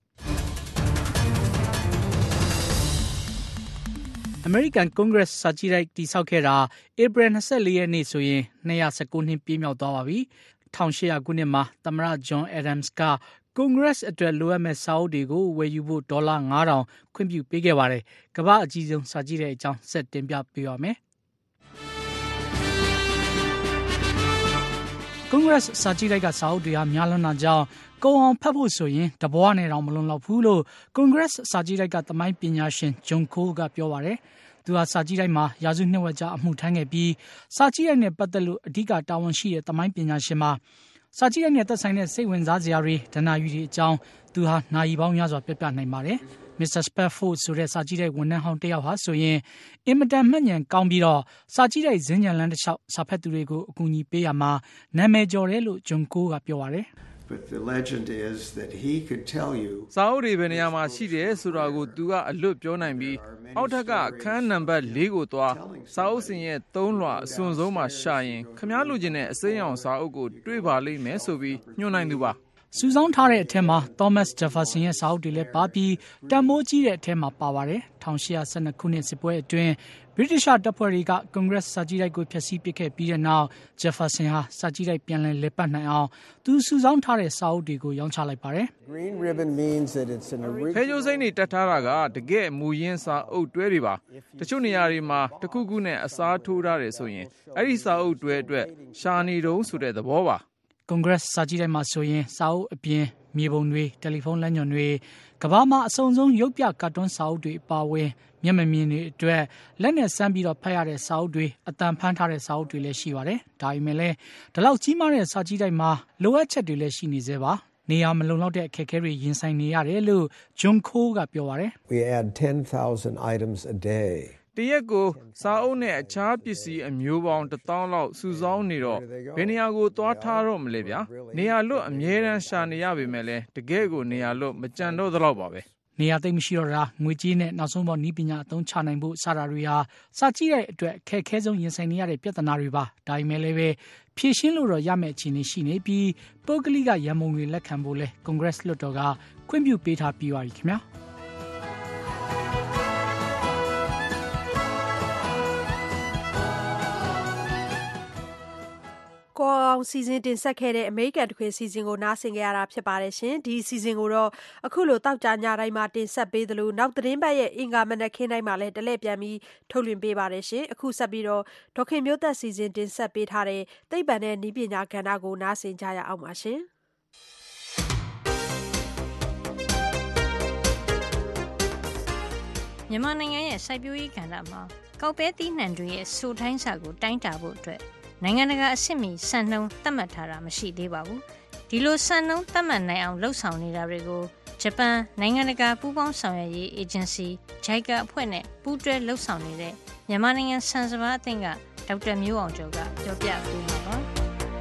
အမေရိကန်ကွန်ဂရက်စာကြည့်တိုက်တည်ဆောက်ခဲ့တာဧပြီ24ရက်နေ့ဆိုရင်219နှစ်ပြည့်မြောက်သွားပါပြီ1800ခုနှစ်မှာသမ္မတဂျွန်အဒမ်စ်ကကွန်ဂရက်အတွက်လိုအပ်မဲ့စာအုပ်တွေကိုဝယ်ယူဖို့ဒေါ်လာ9000ခွင့်ပြုပေးခဲ့ပါတယ်ကမ္ဘာအကြီးဆုံးစာကြည့်တဲ့အကြောင်းဆက်တင်ပြပေးပါမယ်ကွန်ဂရက်စာကြည့်တိုက်ကစာအုပ်တွေဟာများလွန်းတာကြောင့်ကုန်အောင်ဖတ်ဖို့ဆိုရင်တဘွားနဲ့တော့မလွန်လောက်ဘူးလို့ကွန်ဂရက်စာကြည့်တိုက်ကသမိုင်းပညာရှင်ဂျွန်ကိုးကပြောပါတယ်သူဟာစာကြည့်တိုက်မှာရာစုနှစ်ဝက်ကြာအမှုထမ်းခဲ့ပြီးစာကြည့်တိုက်နဲ့ပတ်သက်လို့အဓိကတာဝန်ရှိတဲ့သမိုင်းပညာရှင်မှာစာကြည့်တိုက်နဲ့သက်ဆိုင်တဲ့စိတ်ဝင်စားစရာတွေဒဏ္ဍာရီတွေအကြောင်းသူဟာနာရီပေါင်းများစွာပြပြနိုင်ပါတယ်မစ္စတာစပက်ဖို့ဆိုတဲ့စာကြည့်တိုက်ဝန်ထမ်းဟောင်းတစ်ယောက်ဟာဆိုရင်အင်မတန်မှတ်ဉာဏ်ကောင်းပြီးတော့စာကြည့်တိုက်ဇင်းဉဏ်လန်းတစ်လျှောက်စာဖတ်သူတွေကိုအကူအညီပေးရမှာနာမည်ကျော်တယ်လို့ဂျွန်ကိုးကပြောပါတယ် But the legend is that he could tell you စာအုပ်တွေဘယ်နေရာမှာရှိတယ်ဆိုတာကိုသူကအလွတ်ပြောနိုင်ပြီးအောက်ထက်ကအခန်းနံပါတ်4ကိုသွားစာအုပ်စဉ်ရဲ့3လွှာအစွန်ဆုံးမှာရှာရင်ခမားလူချင်းတဲ့အစိမ်းရောင်စာအုပ်ကိုတွေ့ပါလိမ့်မယ်ဆိုပြီးညွှန်နိုင်သူပါစူးစောင်းထားတဲ့အထက်မှာ Thomas Jefferson ရဲ့စာအုပ်တွေလည်းပါပြီးတန်မိုးကြီးတဲ့အထက်မှာပါပါတယ်1812ခုနှစ်စစ်ပွဲအတွင်းဗြိတိရှတပ်ဖွဲ့တွေကကွန်ဂရက်စာကြည့်တိုက်ကိုဖျက်ဆီးပစ်ခဲ့ပြီးတဲ့နောက် Jefferson ဟာစာကြည့်တိုက်ပြန်လည်ပတ်နိုင်အောင်သူစူးစောင်းထားတဲ့စာအုပ်တွေကိုရောင်းချလိုက်ပါတယ် Green ribbon means that it's an original ဖဲကြိုးစိမ့်တွေတက်ထားတာကတကယ်မူရင်းစာအုပ်တွဲတွေပါတချို့နေရာတွေမှာတစ်ခုခုနဲ့အစားထိုးထားတယ်ဆိုရင်အဲ့ဒီစာအုပ်တွဲအတွက်ရှာနေတုံးဆိုတဲ့သဘောပါကွန်ဂရက်စာကြည့်တိုက်မှာဆိုရင်စာအုပ်အပြင်မြေပုံတွေတယ်လီဖုန်းလမ်းညွှန်တွေကမ္ဘာမှာအစုံဆုံးရုပ်ပြကာတွန်းစာအုပ်တွေအပါအဝင်မျက်မမြင်တွေအတွက်လက်နဲ့စမ်းပြီးတော့ဖတ်ရတဲ့စာအုပ်တွေအတန်ဖန်းထားတဲ့စာအုပ်တွေလည်းရှိပါတယ်ဒါပေမဲ့လည်းဒီလောက်ကြီးမားတဲ့စာကြည့်တိုက်မှာလိုအပ်ချက်တွေလည်းရှိနေသေးပါနေရာမလုံလောက်တဲ့အခက်အခဲတွေရင်ဆိုင်နေရတယ်လို့ဂျွန်ကိုးကပြောပါတယ် We add 10,000 items a day တရက်ကိုစာအုပ်နဲ့အခြားပစ္စည်းအမျိုးပေါင်း1000လောက်စုဆောင်းနေတော့ဘယ်နေရာကိုသွားထားတော့မလဲဗျာနေရာလွတ်အမြဲတမ်းရှာနေရပေမဲ့လည်းတကယ်ကိုနေရာလွတ်မကြံတော့သလောက်ပါပဲနေရာသိမ်းမရှိတော့တာငွေကြေးနဲ့နောက်ဆုံးပေါ်နည်းပညာအသုံးချနိုင်ဖို့စတာတွေဟာစာကြည့်တဲ့အတွက်အခက်အခဲဆုံးရင်ဆိုင်နေရတဲ့ပြဿနာတွေပါဒါပေမဲ့လည်းပဲဖြေရှင်းလို့တော့ရမယ့်အခြေအနေရှိနေပြီးပုဂ္ဂလိကရန်ပုံတွေလက်ခံဖို့လဲကွန်ဂရက်လွှတ်တော်ကခွင့်ပြုပေးထားပြီးပါပြီခင်ဗျာအောင်စီစဉ်တင်ဆက်ခဲ့တဲ့အမေရိကန်တခွင်စီစဉ်ကိုနားဆင်ကြရတာဖြစ်ပါတယ်ရှင်ဒီစီစဉ်ကိုတော့အခုလိုတောက်ကြညတိုင်းမှာတင်ဆက်ပေးသလိုနောက်သတင်းပတ်ရဲ့အင်္ဂါမနက်ခင်းတိုင်းမှာလည်းတလဲပြန်ပြီးထုတ်လွှင့်ပေးပါတယ်ရှင်အခုဆက်ပြီးတော့ဒေါခင်မျိုးသက်စီစဉ်တင်ဆက်ပေးထားတဲ့သိပ္ပံနဲ့နည်းပညာကဏ္ဍကိုနားဆင်ကြရအောင်ပါရှင်မြန်မာနိုင်ငံရဲ့စိုက်ပျိုးရေးကဏ္ဍမှာကောက်ပဲသီးနှံတွေရဲ့စိုထိုင်းစာကိုတိုင်းတာဖို့အတွက်နိုင်ငံတကာအဆင့်မီစံနှုန်းသတ်မှတ်ထားတာမရှိသေးပါဘူး။ဒီလိုစံနှုန်းသတ်မှတ်နိုင်အောင်လှုပ်ဆောင်နေတာတွေကိုဂျပန်နိုင်ငံတကာပူးပေါင်းဆောင်ရွက်ရေးအေဂျင်စီ JICA အဖွဲ့နဲ့ပူးတွဲလှုပ်ဆောင်နေတဲ့မြန်မာနိုင်ငံစံစပါးအသင်းကဒေါက်တာမျိုးအောင်ကျော်ကပြောပြပေးမှာပါ။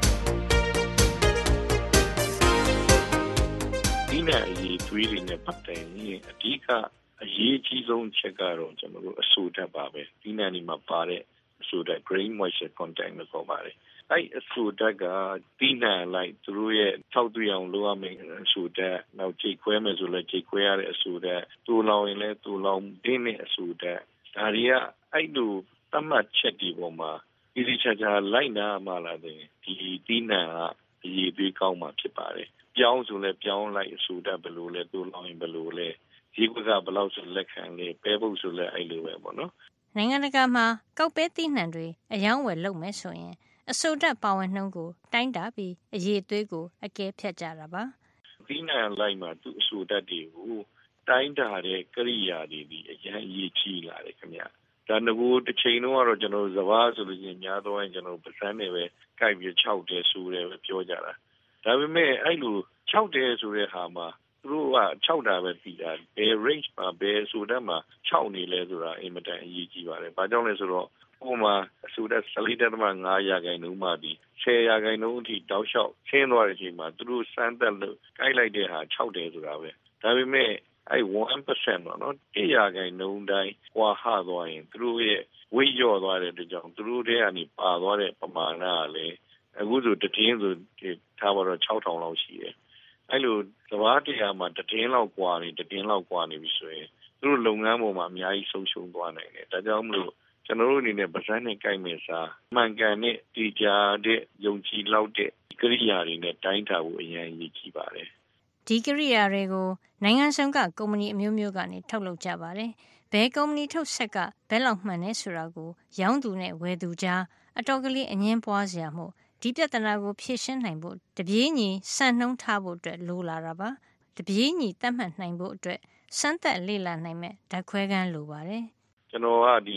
ဒီနေ့အရေးသွေးတွေနဲ့ပတ်သက်ရင်အဓိကအရေးကြီးဆုံးချက်ကတော့ကျွန်တော်တို့အဆိုဓာတ်ပါပဲဒီနေ့ဒီမှာပါတဲ့အဆိုဓာတ် grain moisture content လို့ခေါ်ပါတယ်အဲ့အဆိုဓာတ်ကဒီနေ့လိုက်သူတို့ရဲ့ထောက်သွင်းအောင်လုပ်ရမယ့်အဆိုဓာတ်နောက်ကြိတ်ခွဲမယ်ဆိုလည်းကြိတ်ခွဲရတဲ့အဆိုဓာတ်တူလောင်ရင်လည်းတူလောင်တဲ့အဆိုဓာတ်ဒါတွေကအဲ့လိုသတ်မှတ်ချက်ဒီပေါ်မှာဒီချာချာလိုက်နာမှလာတယ်ဒီဒီနေ့ကအရေးပေးကောင်းမှာဖြစ်ပါတယ်ပြောင်းဆိုလည်းပြောင်းလိုက်အဆိုဓာတ်ဘယ်လိုလဲတူလောင်ရင်ဘယ်လိုလဲဒီကဘယ်လောက်ဆိုလက်ခံလဲပဲဖို့ဆိုလဲအဲ့လိုပဲပေါ့နော်နိုင်ငံတကာမှာကောက်ပဲသီးနှံတွေအယောင်းဝယ်လုပ်မယ်ဆိုရင်အဆိုဓာတ်ပါဝင်နှုန်းကိုတိုင်းတာပြီးအရေးအသွေးကိုအကဲဖြတ်ကြတာပါသီးနှံလိုက်မှာသူအဆိုဓာတ်တွေကိုတိုင်းတာတဲ့ကိရိယာတွေဒီအရင်အရေးကြီးလာတယ်ခင်ဗျာဒါငကိုတစ်ချိန်လုံးကတော့ကျွန်တော်စဘာဆိုလို့ချင်းများတော့ကျွန်တော်ပစမ်းနေပဲကြိုက်ပြီး6တယ်ဆိုတယ်ပဲပြောကြတာဒါပေမဲ့အဲ့လို6တယ်ဆိုတဲ့ဟာမှာသူတို့က6တာပဲပြီးတာဘယ် range မှာဘယ်ဆိုတဲ့မှာ6နေလဲဆိုတာအင်မတန်အရေးကြီးပါတယ်။ဘာကြောင့်လဲဆိုတော့ဥပမာဆိုတဲ့14.5ရာခိုင်နှုန်းမှဒီ10ရာခိုင်နှုန်းအထိတောက်လျှောက်ဆင်းသွားတဲ့အချိန်မှာသူတို့စမ်းသပ်လို့ကိုက်လိုက်တဲ့ဟာ6တယ်ဆိုတာပဲ။ဒါပေမဲ့အဲ့ 1% ပေါ့နော်1ရာခိုင်နှုန်းတိုင်းကွာဟသွားရင်သူတို့ရဲ့ဝိရော့သွားတဲ့အတွက်ကြောင့်သူတို့ထဲကနေပါသွားတဲ့ပမာဏကလည်းအခုဆိုတတင်းဆိုထားပါတော့6000လောက်ရှိတယ်။အဲ့လိုစဘာတရားမှာတတင်းလောက်กว่าနေတတင်းလောက်กว่าနေပြီဆိုရင်သူတို့လုပ်ငန်းပေါ်မှာအများကြီးဆုံးရှုံးသွားနိုင်တယ်ဒါကြောင့်မလို့ကျွန်တော်တို့အနေနဲ့ဗဇက်နဲ့ကိုက်မယ်စားမှန်ကန်တဲ့တည်ကြတဲ့ယုံကြည်လောက်တဲ့ကိရိယာတွေနဲ့တိုင်းတာဖို့အရင်အရေးကြီးပါတယ်ဒီကိရိယာတွေကိုနိုင်ငံစုံကကုမ္ပဏီအမျိုးမျိုးကနေထုတ်လုပ်ကြပါတယ်ဘယ်ကုမ္ပဏီထုတ်ဆက်ကဘယ်လောက်မှန်နေဆိုတာကိုရောင်းသူနဲ့ဝယ်သူကြားအတော်ကလေးအငင်းပွားစရာမို့ဒီပြဿနာကိုဖြေရှင်းနိုင်ဖို့တပြေးညီစံနှုန်းထားဖို့အတွက်လိုလာတာပါတပြေးညီသတ်မှတ်နိုင်ဖို့အတွက်စမ်းသပ်လေ့လာနိုင်မဲ့ဓာတ်ခွဲခန်းလိုပါတယ်ကျွန်တော်ကဒီ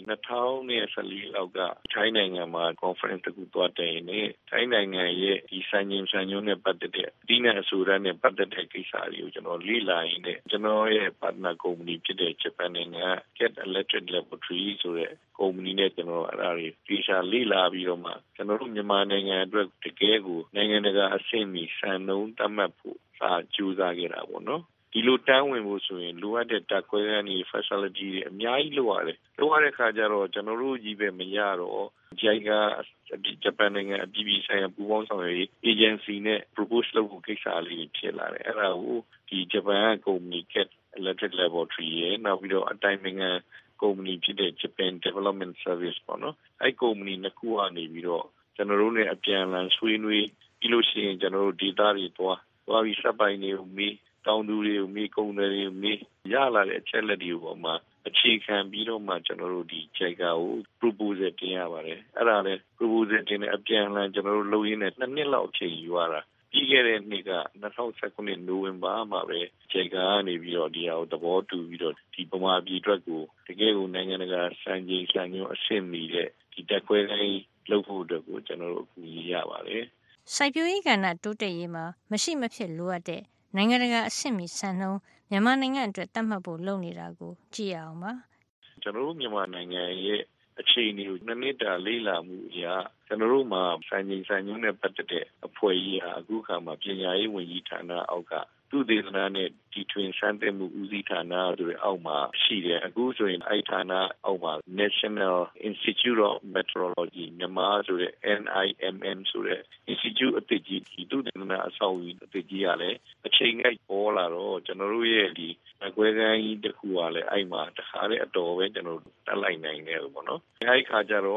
2014လောက်ကထိုင်းနိုင်ငံမှာ conference တခုသွားတယ်နေထိုင်းနိုင်ငံရဲ့ဒီစံချိန်စံညွှန်းနဲ့ပတ်သက်တဲ့ဒီနဲ့အဆိုရနဲ့ပတ်သက်တဲ့ကိစ္စတွေကိုကျွန်တော်လေ့လာရင်းနဲ့ကျွန်တော်ရဲ့ partner company ဖြစ်တဲ့ဂျပန်နိုင်ငံ Get Electric Laboratory ဆိုတဲ့ company နဲ့ကျွန်တော်အဲ့ဒါတွေပြေချာလေ့လာပြီးတော့မှကျွန်တော်တို့မြန်မာနိုင်ငံအတွက်တကယ်ကိုနိုင်ငံတကာအဆင့်မီစံနှုန်းသတ်မှတ်ဖို့စာကြိုးစားခဲ့တာပေါ့နော်ဒီလိုတန်းဝင်ဖို့ဆိုရင်လိုအပ်တဲ့ဓာတ်ခွဲခန်းတွေ facility တွေအများကြီးလိုရတယ်။လိုရတဲ့ခါကျတော့ကျွန်တော်တို့ကြီးပဲမရတော့ JICA ဂျပန်နိုင်ငံအပြည်ပြည်ဆိုင်ရာပူးပေါင်းဆောင်ရွက်ရေး agency နဲ့ propose လုပ်ဖို့ကိစ္စလေးဖြစ်လာတယ်။အဲ့ဒါကိုဒီဂျပန်ကုမ္ပဏီ Get Electric Laboratory ရဲ့နောက်ပြီးတော့အတိုင်းနိုင်ငံကုမ္ပဏီဖြစ်တဲ့ Japan Development Service ပေါ့နော်။အဲ့ကုမ္ပဏီနှစ်ခုကနေပြီးတော့ကျွန်တော်တို့နဲ့အပြန်အလှန်ဆွေးနွေးပြီးလို့ရှိရင်ကျွန်တော်တို့ data တွေသွားပြီးစက်ပိုင်တွေကိုမေးတောင်သူတွေကိုမေးကုန်တွေကိုမေးရလာတဲ့အချက်လက်တွေပေါ်မှာအခြေခံပြီးတော့မှကျွန်တော်တို့ဒီ JICA ကို proposal တင်ရပါတယ်အဲ့ဒါလည်း proposal တင်တဲ့အပြန်အလှန်ကျွန်တော်တို့လုပ်ရင်းနဲ့2နှစ်လောက်အချိန်ယူရတာပြီးခဲ့တဲ့နှစ်က2019နိုဝင်ဘာမှာပဲ JICA ကနေပြီးတော့ဒီဟာကိုသဘောတူပြီးတော့ဒီပမာပြည်အတွက်ကိုတကယ်ကိုနိုင်ငံတကာစံချိန်စံညွှန်းအဆင့်မီတဲ့ဒီတက်ခွဲတိုင်းလုပ်ဖို့အတွက်ကိုကျွန်တော်တို့အကူအညီရပါတယ်စိုက်ပျိုးရေးကဏ္ဍတိုးတက်ရေးမှာမရှိမဖြစ်လိုအပ်တဲ့နိုင်ငံတကာအဆင့်မီစံနှုန်းမြန်မာနိုင်ငံအတွက်သတ်မှတ်ဖို့လုပ်နေတာကိုကြည့်ရအောင်ပါကျွန်တော်တို့မြန်မာနိုင်ငံရဲ့အခြေအနေကိုနှစ်တာလေ့လာမှုအရကျွန်တော်တို့မှာစံချိန်စံညွှန်းနဲ့ပတ်သက်တဲ့အဖွဲ့ကြီးဟာအခုခါမှာပညာရေးဝန်ကြီးဌာနအောက်ကသူဒေသနာနဲ့ဒီထွင်စမ်းသပ်မှုဦးစီးဌာနဆိုတဲ့အောက်မှာရှိတယ်အခုဆိုရင်အဲ့ဌာနအောက်မှာ National Institute of Meteorology မြန်မာဆိုတဲ့ NIMM ဆိုတဲ့ institute အသစ်ကြီးဒီသူဒေသနာအဆောက်အဦအသစ်ကြီးကလည်းအချိန်ငိုက်ပေါ်လာတော့ကျွန်တော်တို့ရဲ့ဒီအကွဲကန်းကြီးတစ်ခုကလည်းအဲ့မှာတခါလေအတော်ပဲကျွန်တော်တက်လိုက်နိုင်တယ်ပေါ့နော်အဲ့ခါကျတော့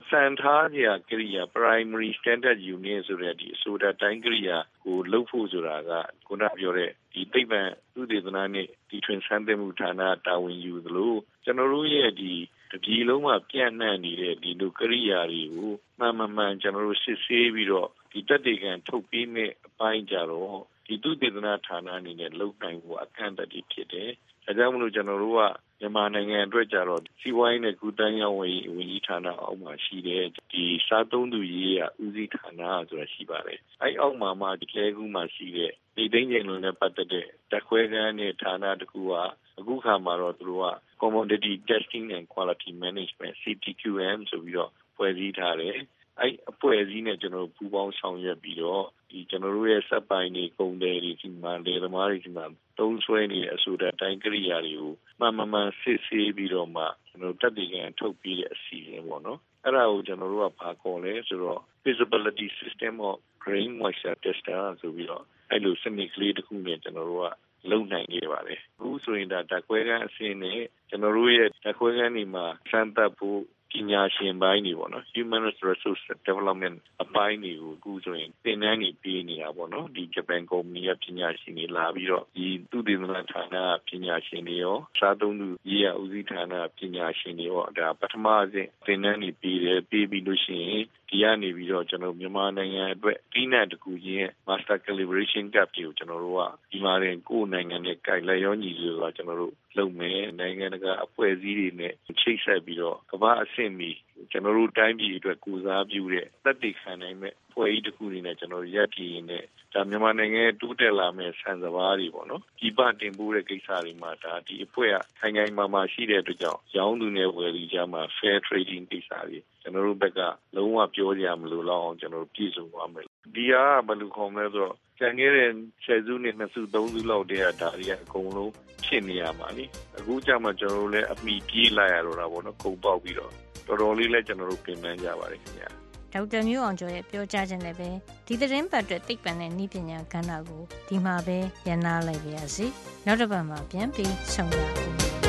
Santhaja Kriya Primary Standard Unit ဆိုတဲ့ဒီအစိုးရတိုင်းကိရိယာကိုလုပ်ဖို့ဆိုတာကခုနပြောတဲ့ဒီသိပ္ပံသုတေသနနဲ့ဒီထွင်ဆန်းသစ်မှုဌာနတာဝန်ယူသလိုကျွန်တော်တို့ရဲ့ဒီတပြည်လုံးမှာပြန့်နှံ့နေတဲ့ဒီလိုကိရိယာတွေကိုမှန်ကျွန်တော်တို့စစ်ဆေးပြီးတော့ဒီတက်တေကန်ထုတ်ပြီးမဲ့အပိုင်းကြတော့ဒီသုတေသနဌာနအနေနဲ့လုပ်နိုင်ဖို့အခန့်အသတ်ဖြစ်တယ်။ဒါကြောင့်မလို့ကျွန်တော်တို့ကမြန်မာနိုင်ငံအတွက်ကြတော့စီးပွားရေးနဲ့ကုသရေးဝန်ကြီးဌာနအောက်မှာရှိတဲ့ဒီစားသုံးသူရေးရာဦးစီးဌာနဆိုတာရှိပါတယ်။အဲ့အောက်မှာမှဒီလဲကူးမှာရှိတဲ့ဒီသိန်းကျင်လုံးနဲ့ပတ်သက်တဲ့တက်ခွဲခန်းနဲ့ဌာနတကူကအခုခါမှာတော့သူတို့က Commodity Testing and Quality Management CTQM ဆိုပြီးတော့ဖွဲ့စည်းထားတယ်။အဲ့အဖွဲ့အစည်းနဲ့ကျွန်တော်တို့ပူးပေါင်းဆောင်ရွက်ပြီးတော့ဒီကျွန်တော်တို့ရဲ့စက်ပိုင်းတွေကုန်တယ်တွေဒီမှာလေသမားတွေဒီမှာသုံးဆွဲနေတဲ့အစိုးရတိုင်းကိရိယာတွေကိုမှန်စစ်ဆေးပြီးတော့မှကျွန်တော်တက်တည်ကန်ထုတ်ပြီးတဲ့အစီအစဉ်ပေါ့နော်အဲ့ဒါကိုကျွန်တော်တို့ကဘာခေါ်လဲဆိုတော့ Visibility System of Grain Moisture Tester ဆိုပြီးတော့အဲ့လိုစနစ်ကလေးတစ်ခုနဲ့ကျွန်တော်တို့ကလုံနိုင်ခဲ့ပါတယ်အခုဆိုရင်ဒါတက်ခွဲခန်းအဆင့်နဲ့ကျွန်တော်တို့ရဲ့တက်ခွဲခန်းဒီမှာစမ်းသပ်ဖို့ပညာရှင်ပိုင်းတွေပေါ့နော် Human Resource Development အပိုင်းတွေကိုအခုဆိုရင်သင်တန်းတွေပေးနေတာပေါ့နော်ဒီဂျပန်ကုမ္ပဏီကပညာရှင်တွေလာပြီးတော့ဒီသုတေသနဌာနပညာရှင်တွေရောစားသုံးသူရေးရာဦးစီးဌာနပညာရှင်တွေရောဒါပထမအဆင့်သင်တန်းတွေပေးတယ်ပေးပြီးလို့ရှိရင်ဒီကနေပြီးတော့ကျွန်တော်မြန်မာနိုင်ငံအတွက်ပြီးနိုင်တကူချင်း Master Calibration Gap တွေကိုကျွန်တော်တို့ကဒီမှာရင်ကိုယ်နိုင်ငံနဲ့ကြိုက်လက်ရောညီဆိုတာကျွန်တော်တို့လုပ်မယ်နိုင်ငံတကာအဖွဲ့အစည်းတွေနဲ့ချိတ်ဆက်ပြီးတော့ကမ္ဘာအဆင့်မီကျွန်တော်တို့တိုင်းပြည်အတွက်ကူစားပြုတဲ့သက်တည်ခံနိုင်မဲ့ဖွဲ့ကြီးတစ်ခုအနေနဲ့ကျွန်တော်ရပ်တည်နေဒါမြန်မာနိုင်ငံတိုးတက်လာမဲ့ဆန်စပါးတွေပေါ့နော်ဒီပတင်ပို့တဲ့ကိစ္စတွေမှာဒါဒီအဖွဲ့ကခိုင်ခိုင်မာမာရှိတဲ့အတွက်ကြောင့်ရောင်းသူနဲ့ဝယ်သူကြားမှာ fair trading ကိစ္စတွေကျွန်တော်တို့ဘက်ကလုံးဝပြောကြရမလို့လောက်အောင်ကျွန်တော်တို့ပြည်စုံသွားမယ်ဒီဟာဘယ်လိုခေါ်မလဲဆိုတော့ကျန်ခဲ့တဲ့ဆယ်စုနှစ်နှစ်စုသုံးစုလောက်တည်းကဒါတွေအကုန်လုံးဖြစ်နေရမှာလေအခုကျမှကျွန်တော်တို့လည်းအမိပြေးလိုက်ရတော့တာပေါ့နော်ကုန်ပေါက်ပြီးတော့တော်တော်လေးလည်းကျွန်တော်တို့ပြင်ပန်းကြပါတယ်ခင်ဗျာဒေါက်တာမျိုးအောင်ကျော်ရဲ့ပြောကြားခြင်းနဲ့ပဲဒီသတင်းပတ်အတွက်သိပ္ပံနဲ့နည်းပညာကဏ္ဍကိုဒီမှာပဲရန်နာလိုက်ပါရစေနောက်တစ်ပတ်မှာပြန်ပြီးဆုံရအောင်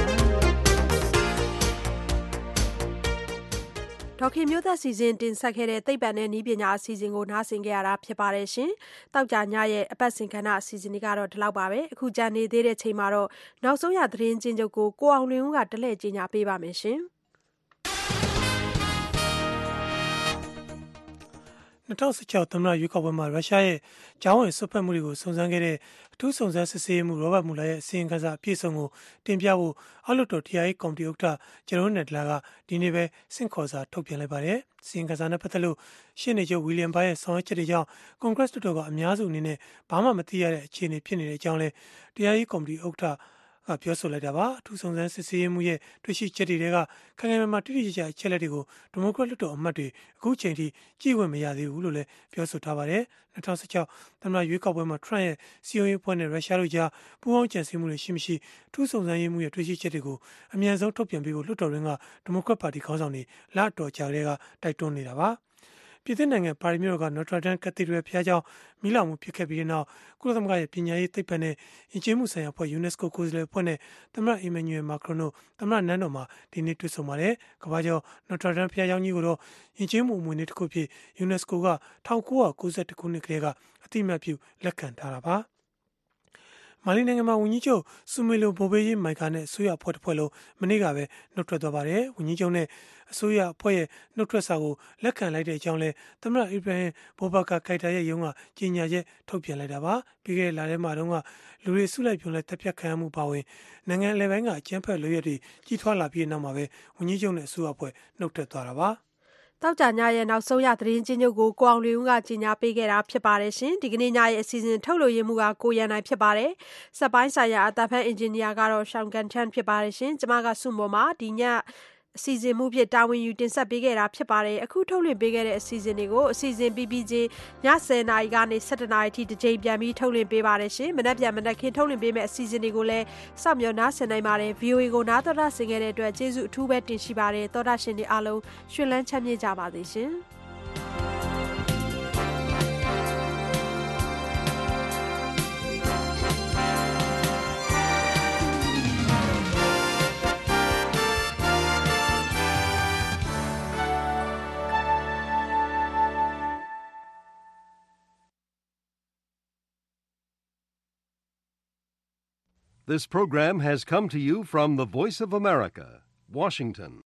ဒေါက်ခင်မျိုးသက်စီစဉ်တင်ဆက်ခဲ့တဲ့သိပ္ပံနဲ့နည်းပညာအစီအစဉ်ကိုနားဆင်ကြရတာဖြစ်ပါတယ်ရှင်။တောက်ကြညရဲ့အပတ်စဉ်ကဏ္ဍအစီအစဉ်တွေကတော့ဒီလောက်ပါပဲ။အခုကြံနေသေးတဲ့ချိန်မှာတော့နောက်ဆုံးရသတင်းချင်းချုပ်ကိုကိုအောင်လွင်ဦးကတလှည့်ကြီးညာပေးပါမယ်ရှင်။ 2016 သမ္မတရွေးကောက်ပွဲမှာရုရှားရဲ့ကြောင်းဝင်ဆွတ်ဖက်မှုတွေကိုစုံစမ်းခဲ့တဲ့အထူးစုံစမ်းစစ်ဆေးမှုရောဘတ်မူလာရဲ့အစီရင်ခံစာအပြည့်အစုံကိုတင်ပြဖို့အောက်လွှတ်တော် TIA ကော်မတီဥက္ကဋ္ဌဂျေရိုးနယ်ဒလာကဒီနေ့ပဲစင့်ခေါ်စာထုတ်ပြန်လိုက်ပါတယ်။အစီရင်ခံစာနဲ့ပတ်သက်လို့ရှေ့နေချုပ်ဝီလျံဘာရဲ့ဆောင်ရွက်ချက်တွေကြောင့်ကွန်ဂရက်လွှတ်တော်ကအများစုအနေနဲ့ဘာမှမသိရတဲ့အခြေအနေဖြစ်နေတဲ့အကြောင်းလဲ TIA ကော်မတီဥက္ကဋ္ဌပြောဆိုလိုက်တာပါအထူးစုံစမ်းစစ်ဆေးမှုရဲ့တွေ့ရှိချက်တွေကခိုင်ခိုင်မာမာတိတိကျကျအချက်လက်တွေကိုဒီမိုကရက်လွှတ်တော်အမတ်တွေအခုချိန်ထိကြည့်ဝင်မရသေးဘူးလို့လည်းပြောဆိုထားပါတယ်2016သမ္မတရွေးကောက်ပွဲမှာထရန့်ရဲ့စီယိုရေးအဖွဲ့နဲ့ရုရှားတို့ကြားပူးပေါင်းကြံစည်မှုတွေရှိမရှိအထူးစုံစမ်းရေးမှုရဲ့တွေ့ရှိချက်တွေကိုအမြန်ဆုံးထုတ်ပြန်ပေးဖို့လွှတ်တော်ရင်းကဒီမိုကရက်ပါတီခေါင်းဆောင်တွေလအတော်ကြာကလေးကတိုက်တွန်းနေတာပါပြည်သစ်နိုင်ငံပါရီမြို့က Notre Dame Cathedral ဘုရားကျောင်းမီးလောင်မှုဖြစ်ခဲ့ပြီးတဲ့နောက်ကုလသမဂ္ဂရဲ့ပညာရေးသိပ္ပံနဲ့ယဉ်ကျေးမှုဆိုင်ရာအဖွဲ့ UNESCO ကိုယ်စားလှယ်အဖွဲ့နဲ့သမ္မတ Emmanuel Macron တို့သမ္မတနန်းတော်မှာဒီနေ့တွေ့ဆုံပါတယ်။ကမ္ဘာကျော် Notre Dame ဘုရားကျောင်းကြီးကိုတော့ယဉ်ကျေးမှုအမွေအနှစ်တစ်ခုဖြစ် UNESCO က1992ခုနှစ်ကတည်းကအသိအမှတ်ပြုလက်ခံထားတာပါ။မာလီနိုင်ငံမှာဝန်ကြီးချုပ်ဆူမေလိုဘိုဘေးမိုင်ကာနဲ့အစိုးရအဖွဲ့တစ်ဖွဲ့လုံးမနေ့ကပဲနှုတ်ထွက်သွားပါတယ်။ဝန်ကြီးချုပ်နဲ့အစိုးရအဖွဲ့ရဲ့နှုတ်ထွက်စာကိုလက်ခံလိုက်တဲ့အကြောင်းလဲသမ္မတအီဘရာဟင်ဘိုဘာကာကိုက်တာရဲ့ရုံးကကြေညာချက်ထုတ်ပြန်လိုက်တာပါ။ပြီးခဲ့တဲ့လထဲမှာတော့လူတွေစုလိုက်ပြုံလိုက်တပ်ဖြတ်ခံရမှုပါဝင်နိုင်ငံအလဲပိုင်းကအကြမ်းဖက်လုပ်ရတွေကြီးထွားလာပြီးနောက်မှာပဲဝန်ကြီးချုပ်နဲ့အစိုးရအဖွဲ့နှုတ်ထွက်သွားတာပါ။တောက်ကြညရဲ့နောက်ဆုံးရသတင်းချင်းချုပ်ကိုကိုအောင်လွင်ဦးကကြီးညာပေးခဲ့တာဖြစ်ပါတယ်ရှင်ဒီကနေ့ညရဲ့အစီအစဉ်ထုတ်လို့ရမှုကကိုရန်နိုင်ဖြစ်ပါတယ်စက်ပိုင်းဆိုင်ရာအသံဖန်အင်ဂျင်နီယာကတော့ရှောင်းကန်ချန်ဖြစ်ပါတယ်ရှင်ကျမကစုမော်မှာဒီညအစီအစဉ်မှုဖြစ်တာဝန်ယူတင်ဆက်ပေးခဲ့တာဖြစ်ပါတယ်အခုထုတ်လွှင့်ပေးခဲ့တဲ့အစီအစဉ်တွေကိုအစီအစဉ်ပြီးချင်းည10:00နာရီကနေ17:00နာရီထိတစ်ကြိမ်ပြန်ပြီးထုတ်လွှင့်ပေးပါတယ်ရှင်မနက်ဖြန်မနက်ခင်းထုတ်လွှင့်ပေးမယ့်အစီအစဉ်တွေကိုလည်းစောင့်မျှော်နားဆင်နိုင်ပါတယ် VOA ကိုနားတော်တာဆင်ခဲ့တဲ့အတွက်ကျေးဇူးအထူးပဲတင်ရှိပါတယ်သောတာရှင်တွေအားလုံးရှင်လန်းချမ်းမြေ့ကြပါစေရှင် This program has come to you from the Voice of America, Washington.